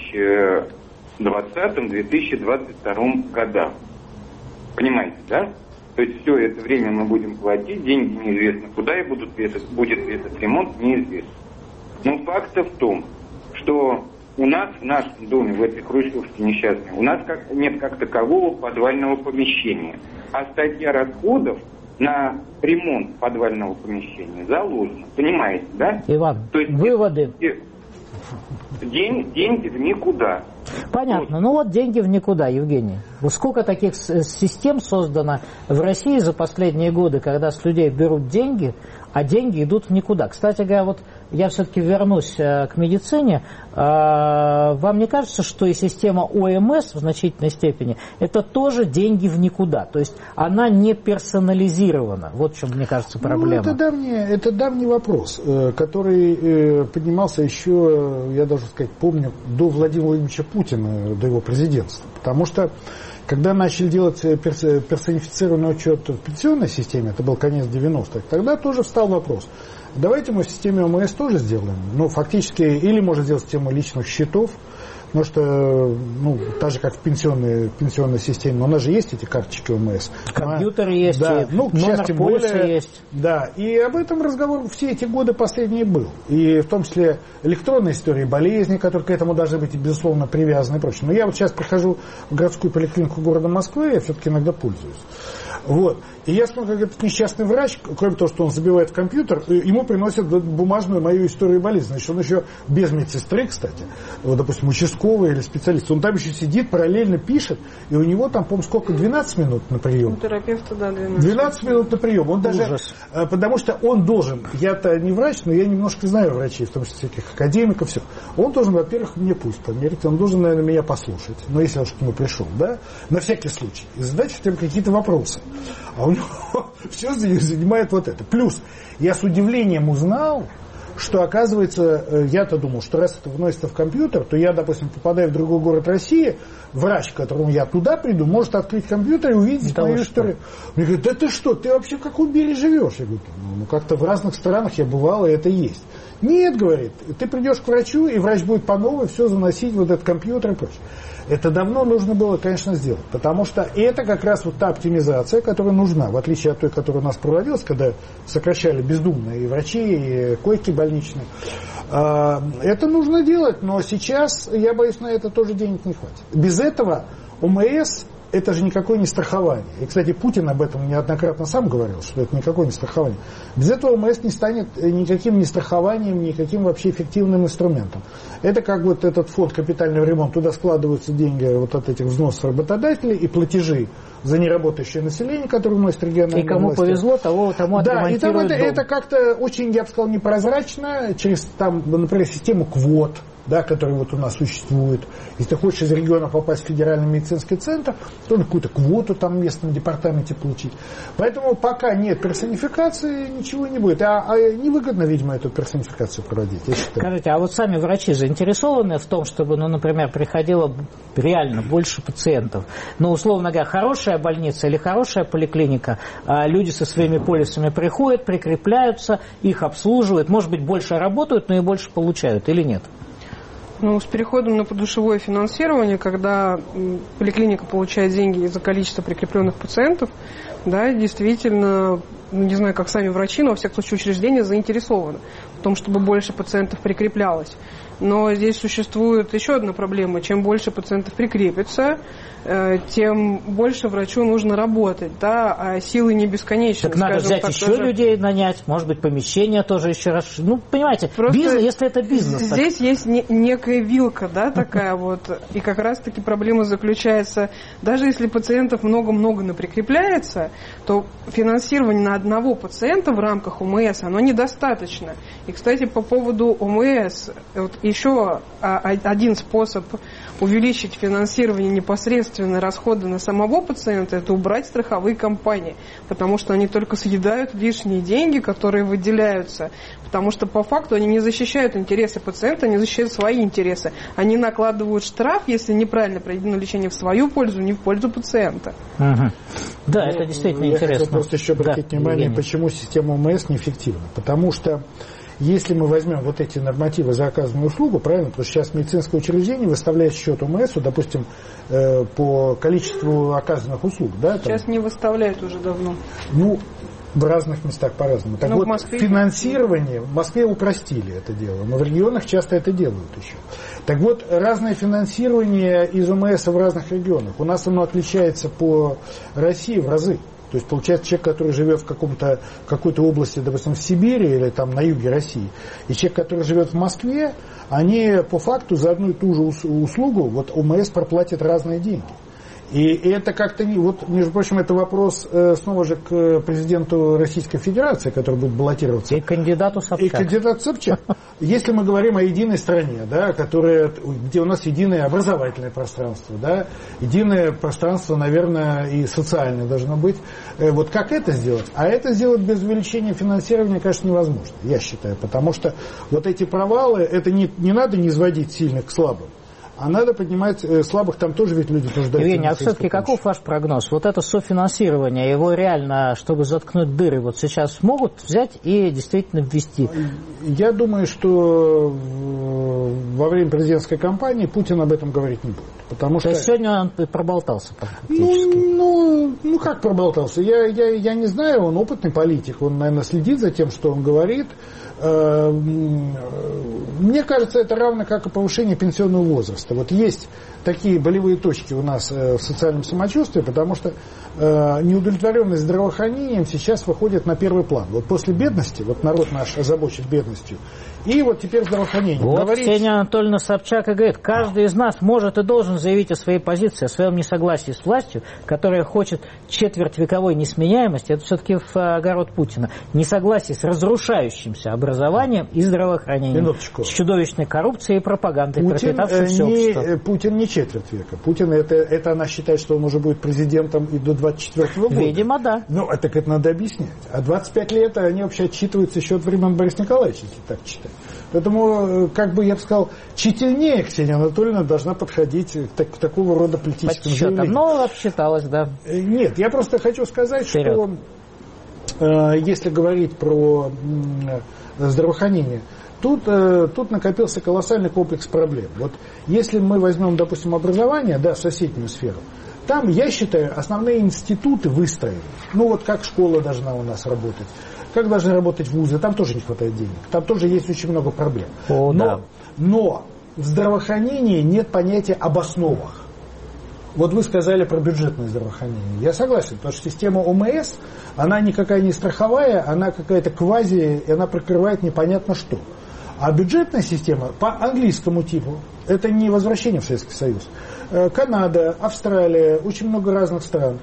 2020-2022 годах. Понимаете, да? То есть все это время мы будем платить, деньги неизвестно куда, и будет этот ремонт неизвестно. Но факт в том, что у нас в нашем доме, в этой хрущевке несчастной, у нас нет как такового подвального помещения. А статья расходов на ремонт подвального помещения заложена. Понимаете, да? Иван, то есть выводы. Деньги в никуда. Понятно. Деньги в никуда, Евгений. Сколько таких систем создано в России за последние годы, когда с людей берут деньги, а деньги идут в никуда. Кстати говоря, я все-таки вернусь к медицине. Вам не кажется, что и система ОМС в значительной степени это тоже деньги в никуда? То есть она не персонализирована. Вот в чем, мне кажется, проблема. Это давний вопрос, который поднимался еще, я даже помню, до Владимира Владимировича Путина, до его президентства. Потому что когда начали делать персонифицированный учет в пенсионной системе, это был конец 90-х, тогда тоже встал вопрос. Давайте мы в системе ОМС тоже сделаем. Фактически, или можно сделать систему личных счетов, потому что, так же, как в пенсионной системе, у нас же есть эти карточки ОМС. Компьютер есть, да, номер полиса есть. Да, и об этом разговор все эти годы последние был. И в том числе электронные истории болезни, которые к этому должны быть, безусловно, привязаны и прочее. Но я сейчас прихожу в городскую поликлинику города Москвы, я все-таки иногда пользуюсь. И я смотрю, как этот несчастный врач, кроме того, что он забивает в компьютер, ему приносят бумажную мою историю болезни. Значит, он еще без медсестры, кстати, допустим, участковый или специалист, он там еще сидит, параллельно пишет, и у него там, по-моему, сколько, 12 минут на прием? У терапевта, да, 12 минут на прием. Он даже, потому что он должен, я-то не врач, но я немножко знаю врачей, в том числе всяких академиков, все. Он должен, во-первых, мне пульс померить, он должен, наверное, меня послушать, если я уж к нему пришел, да, на всякий случай, и задать хотя бы какие-то вопросы. А у него все занимает вот это. Плюс я с удивлением узнал, что, оказывается, я-то думал, что раз это вносится в компьютер, то я, допустим, попадаю в другой город России, врач, к которому я туда приду, может открыть компьютер и увидеть мою историю. Мне говорят, да ты что, ты вообще в каком мире живешь? Я говорю, как-то в разных странах я бывал, и это есть. Нет, говорит, ты придешь к врачу, и врач будет по новой все заносить, вот этот компьютер и прочее. Это давно нужно было, конечно, сделать, потому что это как раз вот та оптимизация, которая нужна, в отличие от той, которая у нас проводилась, когда сокращали бездумно и врачи, и койки больничные. Это нужно делать, но сейчас, я боюсь, на это тоже денег не хватит. Без этого ОМС это же никакое не страхование. И, кстати, Путин об этом неоднократно сам говорил, что это никакое не страхование. Без этого ОМС не станет никаким не страхованием, никаким вообще эффективным инструментом. Это как вот этот фонд капитального ремонта, туда складываются деньги вот от этих взносов работодателей и платежи за неработающее население, которое вносит региональные власти. И кому повезло, тому отремонтируют да, и там дом. это как-то очень, я бы сказал, непрозрачно, через, там, например, систему квот, да, которые вот у нас существуют. Если ты хочешь из региона попасть в федеральный медицинский центр, то какую-то квоту там в местном департаменте получить. Поэтому пока нет персонификации, ничего не будет. А невыгодно, видимо, эту персонификацию проводить, я считаю. Скажите, а вот сами врачи заинтересованы в том, чтобы, ну, например, приходило реально больше пациентов? Ну, условно говоря, хорошая больница или хорошая поликлиника, люди со своими полисами приходят, прикрепляются, их обслуживают, может быть, больше работают, но и больше получают, или нет? Ну, с переходом на подушевое финансирование, когда поликлиника получает деньги за количество прикрепленных пациентов, да, действительно, не знаю, как сами врачи, но, во всяком случае, учреждения заинтересованы в том, чтобы больше пациентов прикреплялось. Но здесь существует еще одна проблема. Чем больше пациентов прикрепится, тем больше врачу нужно работать, да, а силы не бесконечны. Так надо взять еще тоже людей нанять, может быть, помещение тоже еще раз. Ну, понимаете, бизнес, если это бизнес. Здесь так есть некая вилка, да, такая вот. И как раз-таки проблема заключается, даже если пациентов много-много наприкрепляется, то финансирование на одного пациента в рамках ОМС, оно недостаточно. И, кстати, по поводу ОМС, вот еще один способ увеличить финансирование непосредственно расходы на самого пациента, это убрать страховые компании, потому что они только съедают лишние деньги, которые выделяются, потому что по факту они не защищают интересы пациента, они защищают свои интересы. Они накладывают штраф, если неправильно проведено лечение, в свою пользу, не в пользу пациента. Угу. Да, это действительно интересно. Я хотел просто еще обратить внимание, почему система ОМС неэффективна. Потому что если мы возьмем вот эти нормативы за оказанную услугу, правильно, потому что сейчас медицинское учреждение выставляет счет ОМС, допустим, по количеству оказанных услуг. Да, сейчас там не выставляют уже давно. Ну, в разных местах по-разному. Так вот, финансирование, в Москве упростили это дело, но в регионах часто это делают еще. Так вот, разное финансирование из ОМС в разных регионах. У нас оно отличается по России в разы. То есть, получается, человек, который живет в какой-то области, допустим, в Сибири или там на юге России, и человек, который живет в Москве, они по факту за одну и ту же услугу, вот ОМС проплатит разные деньги. И это как-то не... Вот, между прочим, это вопрос снова же к президенту Российской Федерации, который будет баллотироваться. И кандидату Собчак. И кандидату Собчак. Если мы говорим о единой стране, да, где у нас единое образовательное пространство, да, единое пространство, наверное, и социальное должно быть, вот как это сделать? А это сделать без увеличения финансирования, конечно, невозможно, я считаю. Потому что вот эти провалы, это не надо низводить сильных к слабым. А надо поднимать слабых, там тоже ведь люди нуждаются. Евгений, а все-таки каков ваш прогноз? Вот это софинансирование, его реально, чтобы заткнуть дыры, вот сейчас смогут взять и действительно ввести? Я думаю, что во время президентской кампании Путин об этом говорить не будет. Потому что... То есть сегодня он проболтался фактически? Ну, как проболтался? Я не знаю, он опытный политик, он, наверное, следит за тем, что он говорит. Мне кажется, это равно как и повышение пенсионного возраста. Вот есть такие болевые точки у нас в социальном самочувствии, потому что неудовлетворенность здравоохранением сейчас выходит на первый план. Вот после бедности, вот народ наш озабочен бедностью, и вот теперь здравоохранение. Вот Ксения Анатольевна Собчак и говорит, каждый из нас может и должен заявить о своей позиции, о своем несогласии с властью, которая хочет четвертьвековой несменяемости, это все-таки в огород Путина, несогласие с разрушающимся образованием и здравоохранением, минуточку, с чудовищной коррупцией и пропагандой, пропитавшей все общество. Путин не четверть века. Путин, это она считает, что он уже будет президентом и до 24 года. Видимо, да. Ну, так это надо объяснять. А 25 лет они вообще отчитываются еще от времен Бориса Николаевича, если так читать. Поэтому, как бы я бы сказал, тщательнее Ксения Анатольевна должна подходить к такого рода политическим заявлениям. Но обсчиталась, да. Нет, я просто хочу сказать, что если говорить про здравоохранение, Тут накопился колоссальный комплекс проблем. Вот если мы возьмем, допустим, образование, да, соседнюю сферу, там, я считаю, основные институты выстроены. Ну вот как школа должна у нас работать, как должны работать вузы, там тоже не хватает денег, там тоже есть очень много проблем. Но в здравоохранении нет понятия об основах. Вот вы сказали про бюджетное здравоохранение. Я согласен, потому что система ОМС, она никакая не страховая, она какая-то квази, и она прикрывает непонятно что. А бюджетная система по английскому типу, это не возвращение в Советский Союз. Канада, Австралия, очень много разных стран.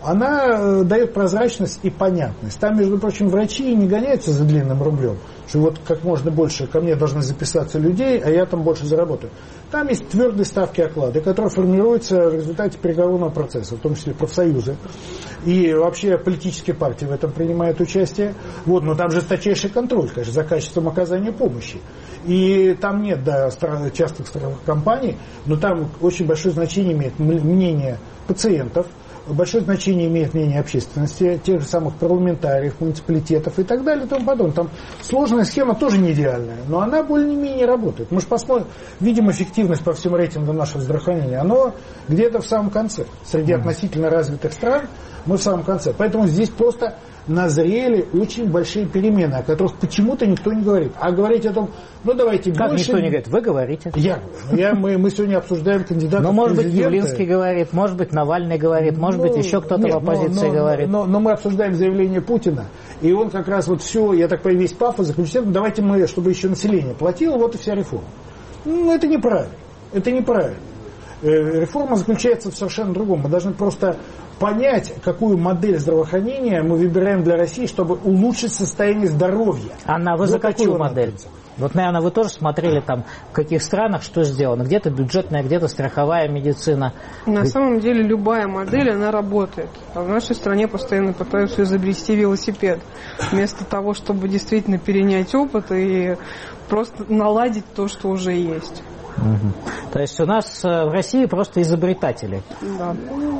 Она дает прозрачность и понятность. Там, между прочим, врачи не гоняются за длинным рублем, что вот как можно больше ко мне должны записаться людей, а я там больше заработаю. Там есть твердые ставки оклада, которые формируются в результате переговорного процесса, в том числе профсоюзы. И вообще политические партии в этом принимают участие. Вот, но там жесточайший контроль, конечно, за качеством оказания помощи. И там нет частных страховых компаний, но там очень большое значение имеет мнение пациентов, большое значение имеет мнение общественности, тех же самых парламентариев, муниципалитетов и так далее и тому подобное. Там сложная схема тоже не идеальная, но она более-менее работает. Мы же посмотрим, видим эффективность по всем рейтингам нашего здравоохранения. Оно где-то в самом конце. Среди относительно развитых стран мы в самом конце. Поэтому здесь просто назрели очень большие перемены, о которых почему-то никто не говорит. А говорить о том, ну давайте как больше... никто не говорит? Вы говорите. Мы сегодня обсуждаем кандидатов в президенты. Ну, может быть, Явлинский говорит, может быть, Навальный говорит, может быть, еще кто-то в оппозиции говорит. Но мы обсуждаем заявление Путина, и он как раз вот все, я так понимаю, весь пафос заключается, давайте мы, чтобы еще население платило, вот и вся реформа. Ну, это неправильно. Это неправильно. Реформа заключается в совершенно другом. Мы должны просто понять, какую модель здравоохранения мы выбираем для России, чтобы улучшить состояние здоровья. Анна, вы за какую модель? Вот, наверное, вы тоже смотрели там, в каких странах что сделано. Где-то бюджетная, где-то страховая медицина. На самом деле любая модель, она работает. А в нашей стране постоянно пытаются изобрести велосипед. Вместо того, чтобы действительно перенять опыт и просто наладить то, что уже есть. То есть у нас в России просто изобретатели. Да.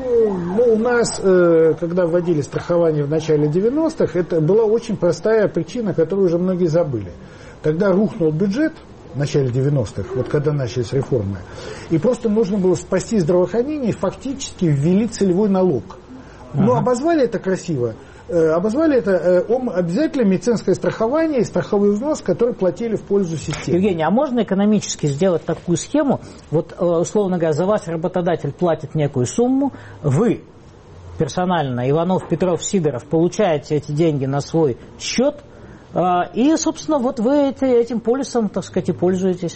У нас, когда вводили страхование в начале 90-х, это была очень простая причина, которую уже многие забыли. Тогда рухнул бюджет в начале 90-х, вот когда начались реформы, и просто нужно было спасти здравоохранение, и фактически ввели целевой налог. Но обозвали это красиво. Обозвали это обязательно медицинское страхование и страховой взнос, который платили в пользу системы. Евгений, а можно экономически сделать такую схему? Вот, условно говоря, за вас работодатель платит некую сумму, вы персонально, Иванов, Петров, Сидоров, получаете эти деньги на свой счет, и, собственно, вот вы этим полисом, так сказать, и пользуетесь.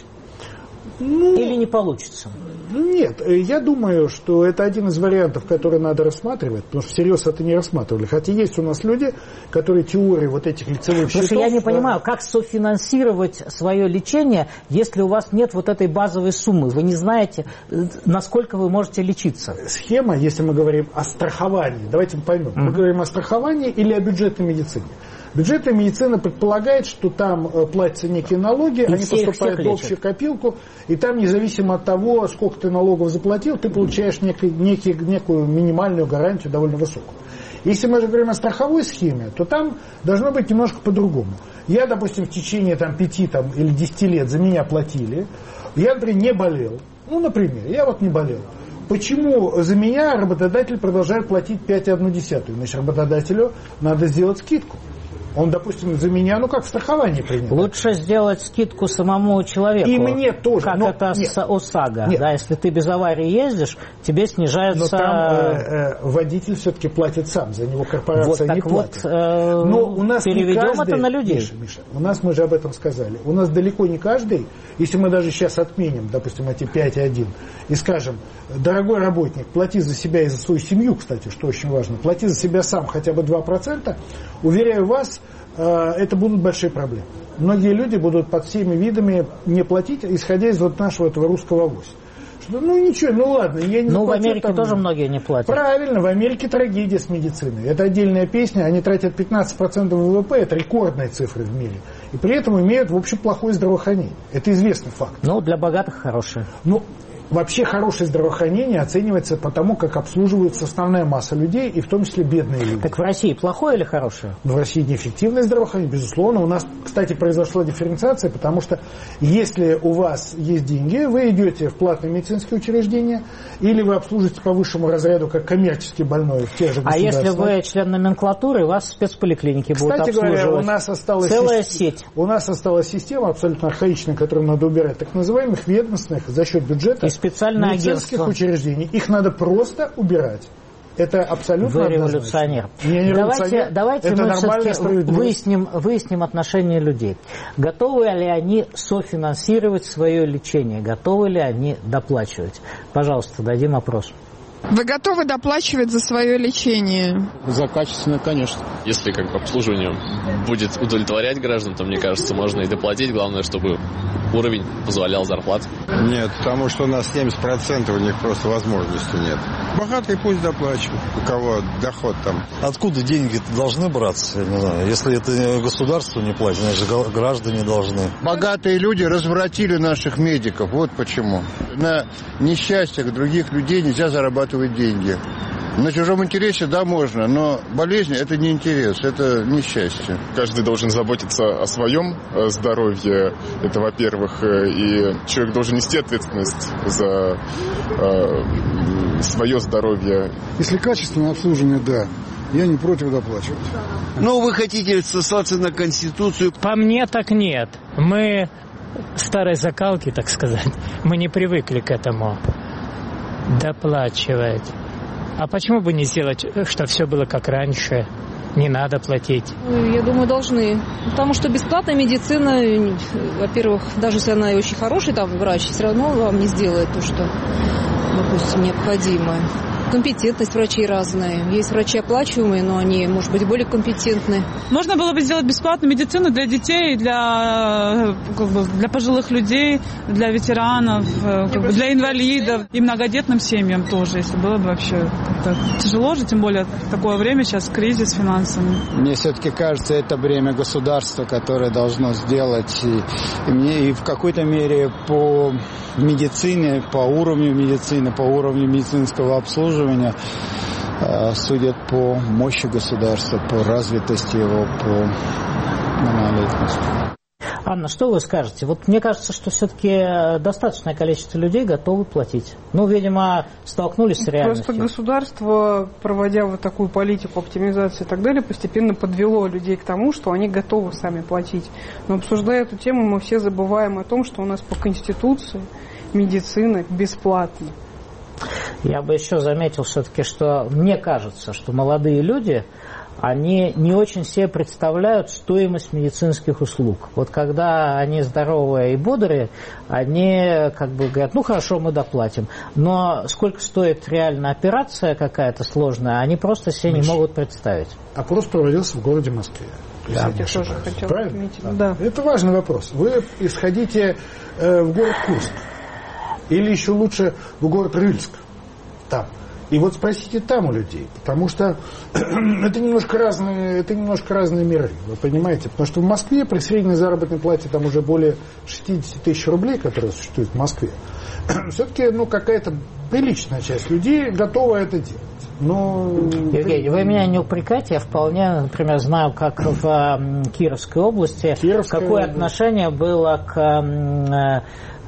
Или не получится? Нет, я думаю, что это один из вариантов, который надо рассматривать, потому что всерьез это не рассматривали. Хотя есть у нас люди, которые теорию вот этих лицевых счетов... Потому что я не понимаю, как софинансировать свое лечение, если у вас нет вот этой базовой суммы. Вы не знаете, насколько вы можете лечиться. Схема, если мы говорим о страховании, давайте мы поймем, мы говорим о страховании или о бюджетной медицине. Бюджетная медицина предполагает, что там платятся некие налоги, они поступают в общую копилку, и там, независимо от того, сколько ты налогов заплатил, ты получаешь некую минимальную гарантию, довольно высокую. Если мы же говорим о страховой схеме, то там должно быть немножко по-другому. Я, допустим, в течение 5 или 10 лет за меня платили, я, например, не болел. Я вот не болел. Почему за меня работодатель продолжает платить 5,1? Значит, работодателю надо сделать скидку. Он, допустим, за меня, как в страховании принято. Лучше сделать скидку самому человеку. И мне тоже. Как это с ОСАГО. Да, если ты без аварии ездишь, тебе снижается... Но там водитель все-таки платит сам, за него корпорация не платит. Но у нас переведем это на людей. Миша, у нас, мы же об этом сказали, у нас далеко не каждый, если мы даже сейчас отменим, допустим, эти 5,1, и скажем, дорогой работник, плати за себя и за свою семью, кстати, что очень важно, плати за себя сам хотя бы 2%, уверяю вас, это будут большие проблемы. Многие люди будут под всеми видами не платить, исходя из вот нашего этого русского авось. Что, ничего, ладно, я не в Америке тоже многие не платят. Правильно, в Америке трагедия с медициной. Это отдельная песня, они тратят 15% ВВП, это рекордные цифры в мире. И при этом имеют, в общем, плохое здравоохранение. Это известный факт. Для богатых хорошее. Вообще хорошее здравоохранение оценивается по тому, как обслуживается основная масса людей, и в том числе бедные люди. Так в России плохое или хорошее? В России неэффективное здравоохранение, безусловно. У нас, кстати, произошла дифференциация, потому что если у вас есть деньги, вы идете в платное медицинское учреждение, или вы обслуживаете по высшему разряду как коммерчески больной в тех же государствах. А если вы член номенклатуры, вас в спецполиклинике будут обслуживать. Кстати говоря, у нас осталась целая сеть. У нас осталась система абсолютно архаичная, которую надо убирать, так называемых ведомственных за счет бюджета специальное медицинских агентство. Учреждений. Их надо просто убирать. Это абсолютно Вы революционер. Давайте это мы все-таки выясним отношение людей. Готовы ли они софинансировать свое лечение? Готовы ли они доплачивать? Пожалуйста, дадим опрос. Вы готовы доплачивать за свое лечение? За качественное, конечно. Если как бы обслуживание будет удовлетворять граждан, то, мне кажется, можно и доплатить. Главное, чтобы уровень позволял зарплат. Нет, потому что у нас 70% у них просто возможности нет. Богатые пусть доплачивают, у кого доход там. Откуда деньги должны браться? Я не знаю. Если это государство не платит, значит граждане должны. Богатые люди развратили наших медиков. Вот почему. На несчастьях других людей нельзя зарабатывать деньги. На чужом интересе, да, можно, но болезнь – это не интерес, это несчастье. Каждый должен заботиться о своем здоровье, это во-первых, и человек должен нести ответственность за свое здоровье. Если качественное обслуживание, да, я не против доплачивать. Ну, вы хотите ссылаться на Конституцию? По мне так нет. Мы старой закалки, так сказать, мы не привыкли к этому. Доплачивать. А почему бы не сделать, чтобы все было как раньше? Не надо платить. Я думаю, должны. Потому что бесплатная медицина, во-первых, даже если она и очень хороший там врач, все равно вам не сделает то, что, допустим, необходимо. Компетентность врачей разная. Есть врачи оплачиваемые, но они, может быть, более компетентны. Можно было бы сделать бесплатную медицину для детей, для пожилых людей, для ветеранов, для инвалидов и многодетным семьям тоже, если было бы вообще как-то тяжело же, тем более в такое время сейчас кризис финансовый. Мне все-таки кажется, это бремя государства, которое должно сделать. И мне и в какой-то мере по медицине, по уровню медицины, по уровню медицинского обслуживания судят по мощи государства, по развитости его, по монолитности. Анна, что вы скажете? Вот мне кажется, что все-таки достаточное количество людей готовы платить. Ну, видимо, столкнулись с реальностью. Просто государство, проводя вот такую политику оптимизации и так далее, постепенно подвело людей к тому, что они готовы сами платить. Но обсуждая эту тему, мы все забываем о том, что у нас по Конституции медицина бесплатна. Я бы еще заметил все-таки, что мне кажется, что молодые люди, они не очень себе представляют стоимость медицинских услуг. Вот когда они здоровые и бодрые, они как бы говорят, ну хорошо, мы доплатим. Но сколько стоит реально операция какая-то сложная, они просто себе не могут представить. Опрос проводился в городе Москве. Да, я тоже хотела отметить. Да. Это важный вопрос. Вы исходите в город Курск. Или еще лучше в город Рыльск. Там. И вот спросите там у людей. Потому что это немножко разные миры. Вы понимаете? Потому что в Москве при средней заработной плате там уже более 60 тысяч рублей, которые существуют в Москве, все-таки какая-то приличная часть людей готова это делать. Но... Евгений, вы меня не упрекайте, я вполне, например, знаю, как в Кировской области, какое отношение было к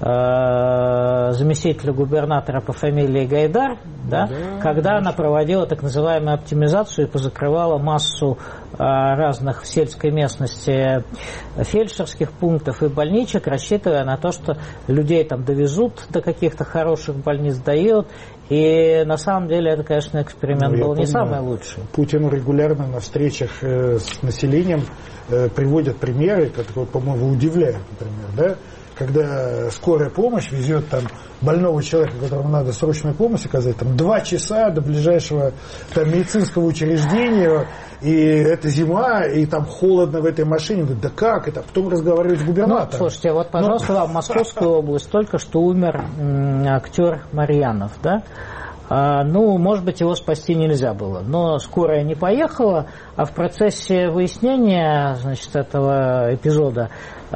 заместителю губернатора по фамилии Гайдар, да, когда она проводила так называемую оптимизацию и позакрывала массу разных в сельской местности фельдшерских пунктов и больничек, рассчитывая на то, что людей там довезут до каких-то хороших больниц, дают. И на самом деле это, конечно, эксперимент был не самый лучший. Путин регулярно на встречах с населением приводит примеры, которые, по-моему, удивляют, например, да? Когда скорая помощь везет там больного человека, которому надо срочную помощь оказать, там 2 часа до ближайшего там медицинского учреждения, и это зима, и там холодно в этой машине. Говорит, да как это? Потом разговаривать с губернатором. Ну, слушайте, вот, пожалуйста, в Московскую область только что умер актер Марьянов, да? может быть, его спасти нельзя было. Но скорая не поехала, а в процессе выяснения, этого эпизода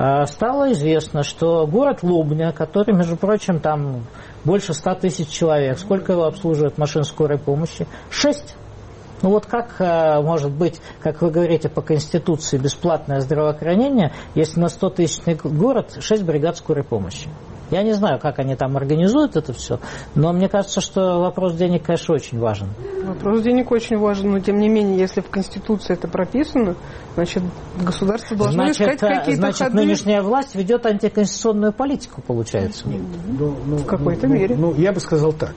стало известно, что город Лубня, который, между прочим, там больше 100 тысяч человек, сколько его обслуживает машин скорой помощи? 6. Как может быть, как вы говорите, по Конституции бесплатное здравоохранение, если на 100-тысячный город 6 бригад скорой помощи? Я не знаю, как они там организуют это все, но мне кажется, что вопрос денег, конечно, очень важен. Вопрос денег очень важен, но тем не менее, если в Конституции это прописано, значит, государство должно искать какие-то ходы. Нынешняя власть ведет антиконституционную политику, получается. Нет, в какой-то мере. Я бы сказал так.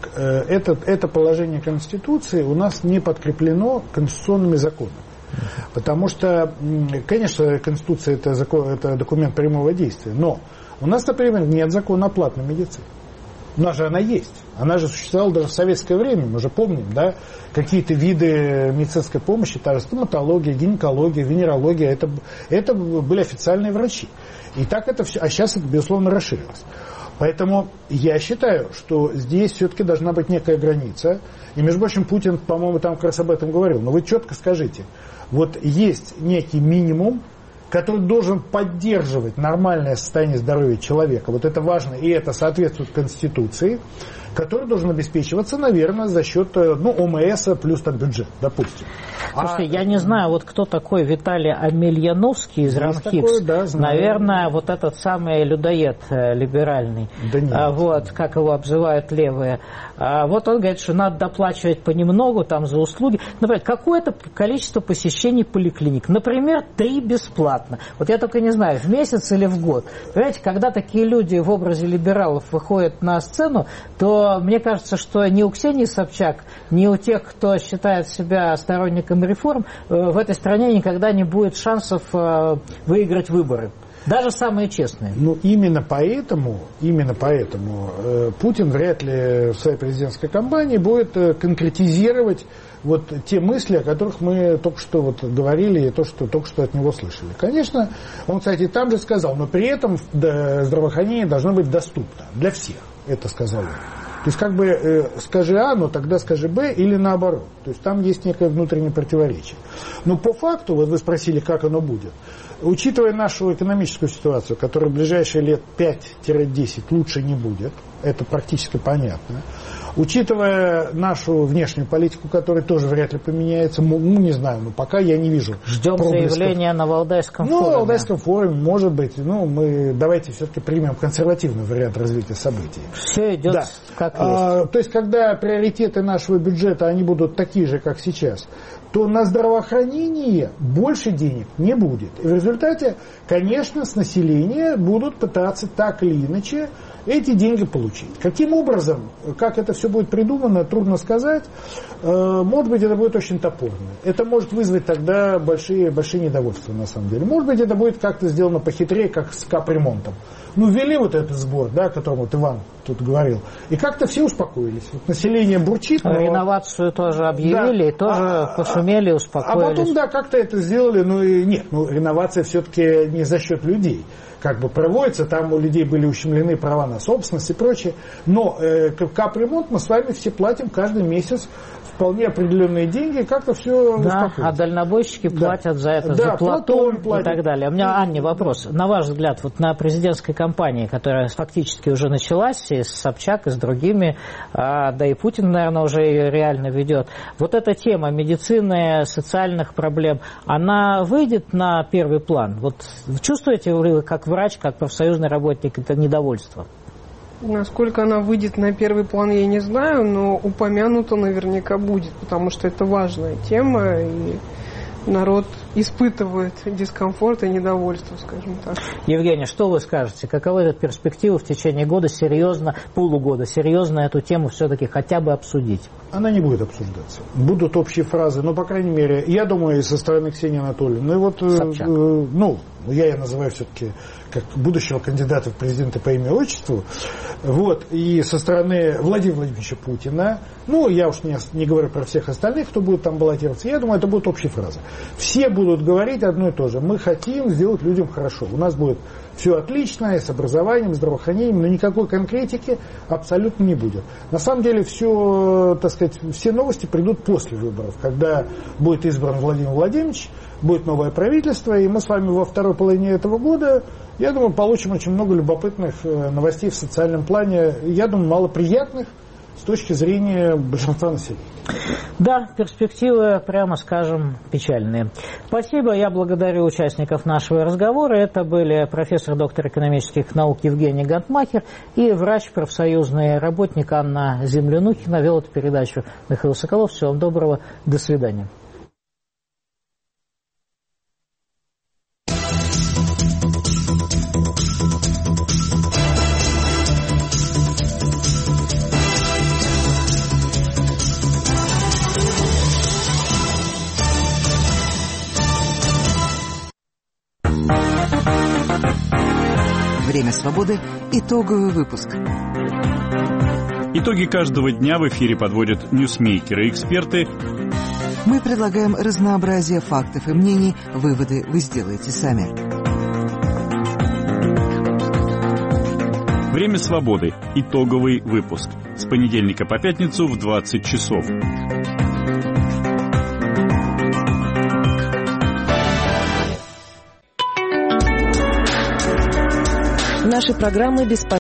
Это положение Конституции у нас не подкреплено конституционными законами. Потому что, конечно, Конституция это документ прямого действия, но у нас, например, нет закона о платной медицине. У нас же она есть. Она же существовала даже в советское время, мы же помним, да, какие-то виды медицинской помощи, та же стоматология, гинекология, венерология, это были официальные врачи. И так это все, а сейчас это, безусловно, расширилось. Поэтому я считаю, что здесь все-таки должна быть некая граница. И, между прочим, Путин, по-моему, там как раз об этом говорил. Но вы четко скажите, вот есть некий минимум, который должен поддерживать нормальное состояние здоровья человека. Вот это важно, и это соответствует Конституции, который должен обеспечиваться, наверное, за счет ОМС плюс там бюджет, допустим. Слушайте, я не знаю, кто такой Виталий Амельяновский из РАНХИКС. Да, наверное, этот самый людоед либеральный. Да нет. Как его обзывают левые. Он говорит, что надо доплачивать понемногу там за услуги. Например, какое-то количество посещений поликлиник. Например, 3 бесплатно. Я только не знаю, в месяц или в год. Понимаете, когда такие люди в образе либералов выходят на сцену, то мне кажется, что ни у Ксении Собчак, ни у тех, кто считает себя сторонником реформ, в этой стране никогда не будет шансов выиграть выборы. Даже самые честные. Именно поэтому Путин вряд ли в своей президентской кампании будет конкретизировать те мысли, о которых мы только что говорили и то, что только что от него слышали. Конечно, он, кстати, там же сказал, но при этом здравоохранение должно быть доступно для всех. Это сказал он. То есть, скажи А, но тогда скажи Б, или наоборот. То есть, там есть некое внутреннее противоречие. Но по факту, вы спросили, как оно будет. Учитывая нашу экономическую ситуацию, которая в ближайшие лет 5-10 лучше не будет, это практически понятно. Учитывая нашу внешнюю политику, которая тоже вряд ли поменяется, не знаю, пока я не вижу. Ждем заявления на Валдайском форуме. На Валдайском форуме, может быть. Мы давайте все-таки примем консервативный вариант развития событий. Все идет как есть. То есть, когда приоритеты нашего бюджета, они будут такие же, как сейчас, то на здравоохранение больше денег не будет. И в результате, конечно, с населения будут пытаться так или иначе эти деньги получить. Каким образом, как это все будет придумано, трудно сказать. Может быть, это будет очень топорно. Это может вызвать тогда большие недовольства, на самом деле. Может быть, это будет как-то сделано похитрее, как с капремонтом. Ввели этот сбор, о котором Иван тут говорил, и как-то все успокоились. Население бурчит. Реновацию тоже объявили, и тоже пошумели, успокоились. А потом, как-то это сделали, реновация все-таки не за счет людей. Проводится, там у людей были ущемлены права на собственность и прочее. Но капремонт мы с вами все платим каждый месяц вполне определенные деньги, и как-то все успокоится. А дальнобойщики платят за это, за Платон и так далее. У меня, Анне, вопрос. На ваш взгляд, на президентской кампании, которая фактически уже началась, и с Собчак, и с другими, да и Путин, наверное, уже ее реально ведет, эта тема медицины, социальных проблем, она выйдет на первый план? Чувствуете вы, как врач, как профсоюзный работник, это недовольство? Насколько она выйдет на первый план, я не знаю, но упомянуто наверняка будет, потому что это важная тема, и народ испытывает дискомфорт и недовольство, скажем так. Евгений, что вы скажете? Каковы эти перспективы в течение года полугода серьезно эту тему все-таки хотя бы обсудить? Она не будет обсуждаться. Будут общие фразы, но, по крайней мере, я думаю, и со стороны Ксении Анатольевны, Собчак. Я ее называю все-таки как будущего кандидата в президенты по имени и отчеству, и со стороны Владимира Владимировича Путина, я уж не говорю про всех остальных, кто будет там баллотироваться, я думаю, это будут общие фразы. Все будут говорить одно и то же. Мы хотим сделать людям хорошо. У нас будет все отлично, и с образованием, здравоохранением, но никакой конкретики абсолютно не будет. На самом деле все, так сказать, все новости придут после выборов, когда будет избран Владимир Владимирович, будет новое правительство, и мы с вами во второй половине этого года, я думаю, получим очень много любопытных новостей в социальном плане, я думаю, малоприятных с точки зрения большинства населения. Да, перспективы, прямо скажем, печальные. Спасибо, я благодарю участников нашего разговора. Это были профессор, доктор экономических наук Евгений Гантмахер и врач, профсоюзный работник Анна Землянухина. Вел эту передачу Михаил Соколов. Всего вам доброго, до свидания. Время свободы. Итоговый выпуск. Итоги каждого дня в эфире подводят ньюсмейкеры и эксперты. Мы предлагаем разнообразие фактов и мнений. Выводы вы сделаете сами. Время свободы. Итоговый выпуск. С понедельника по пятницу в 20 часов. Наши программы бесплатно.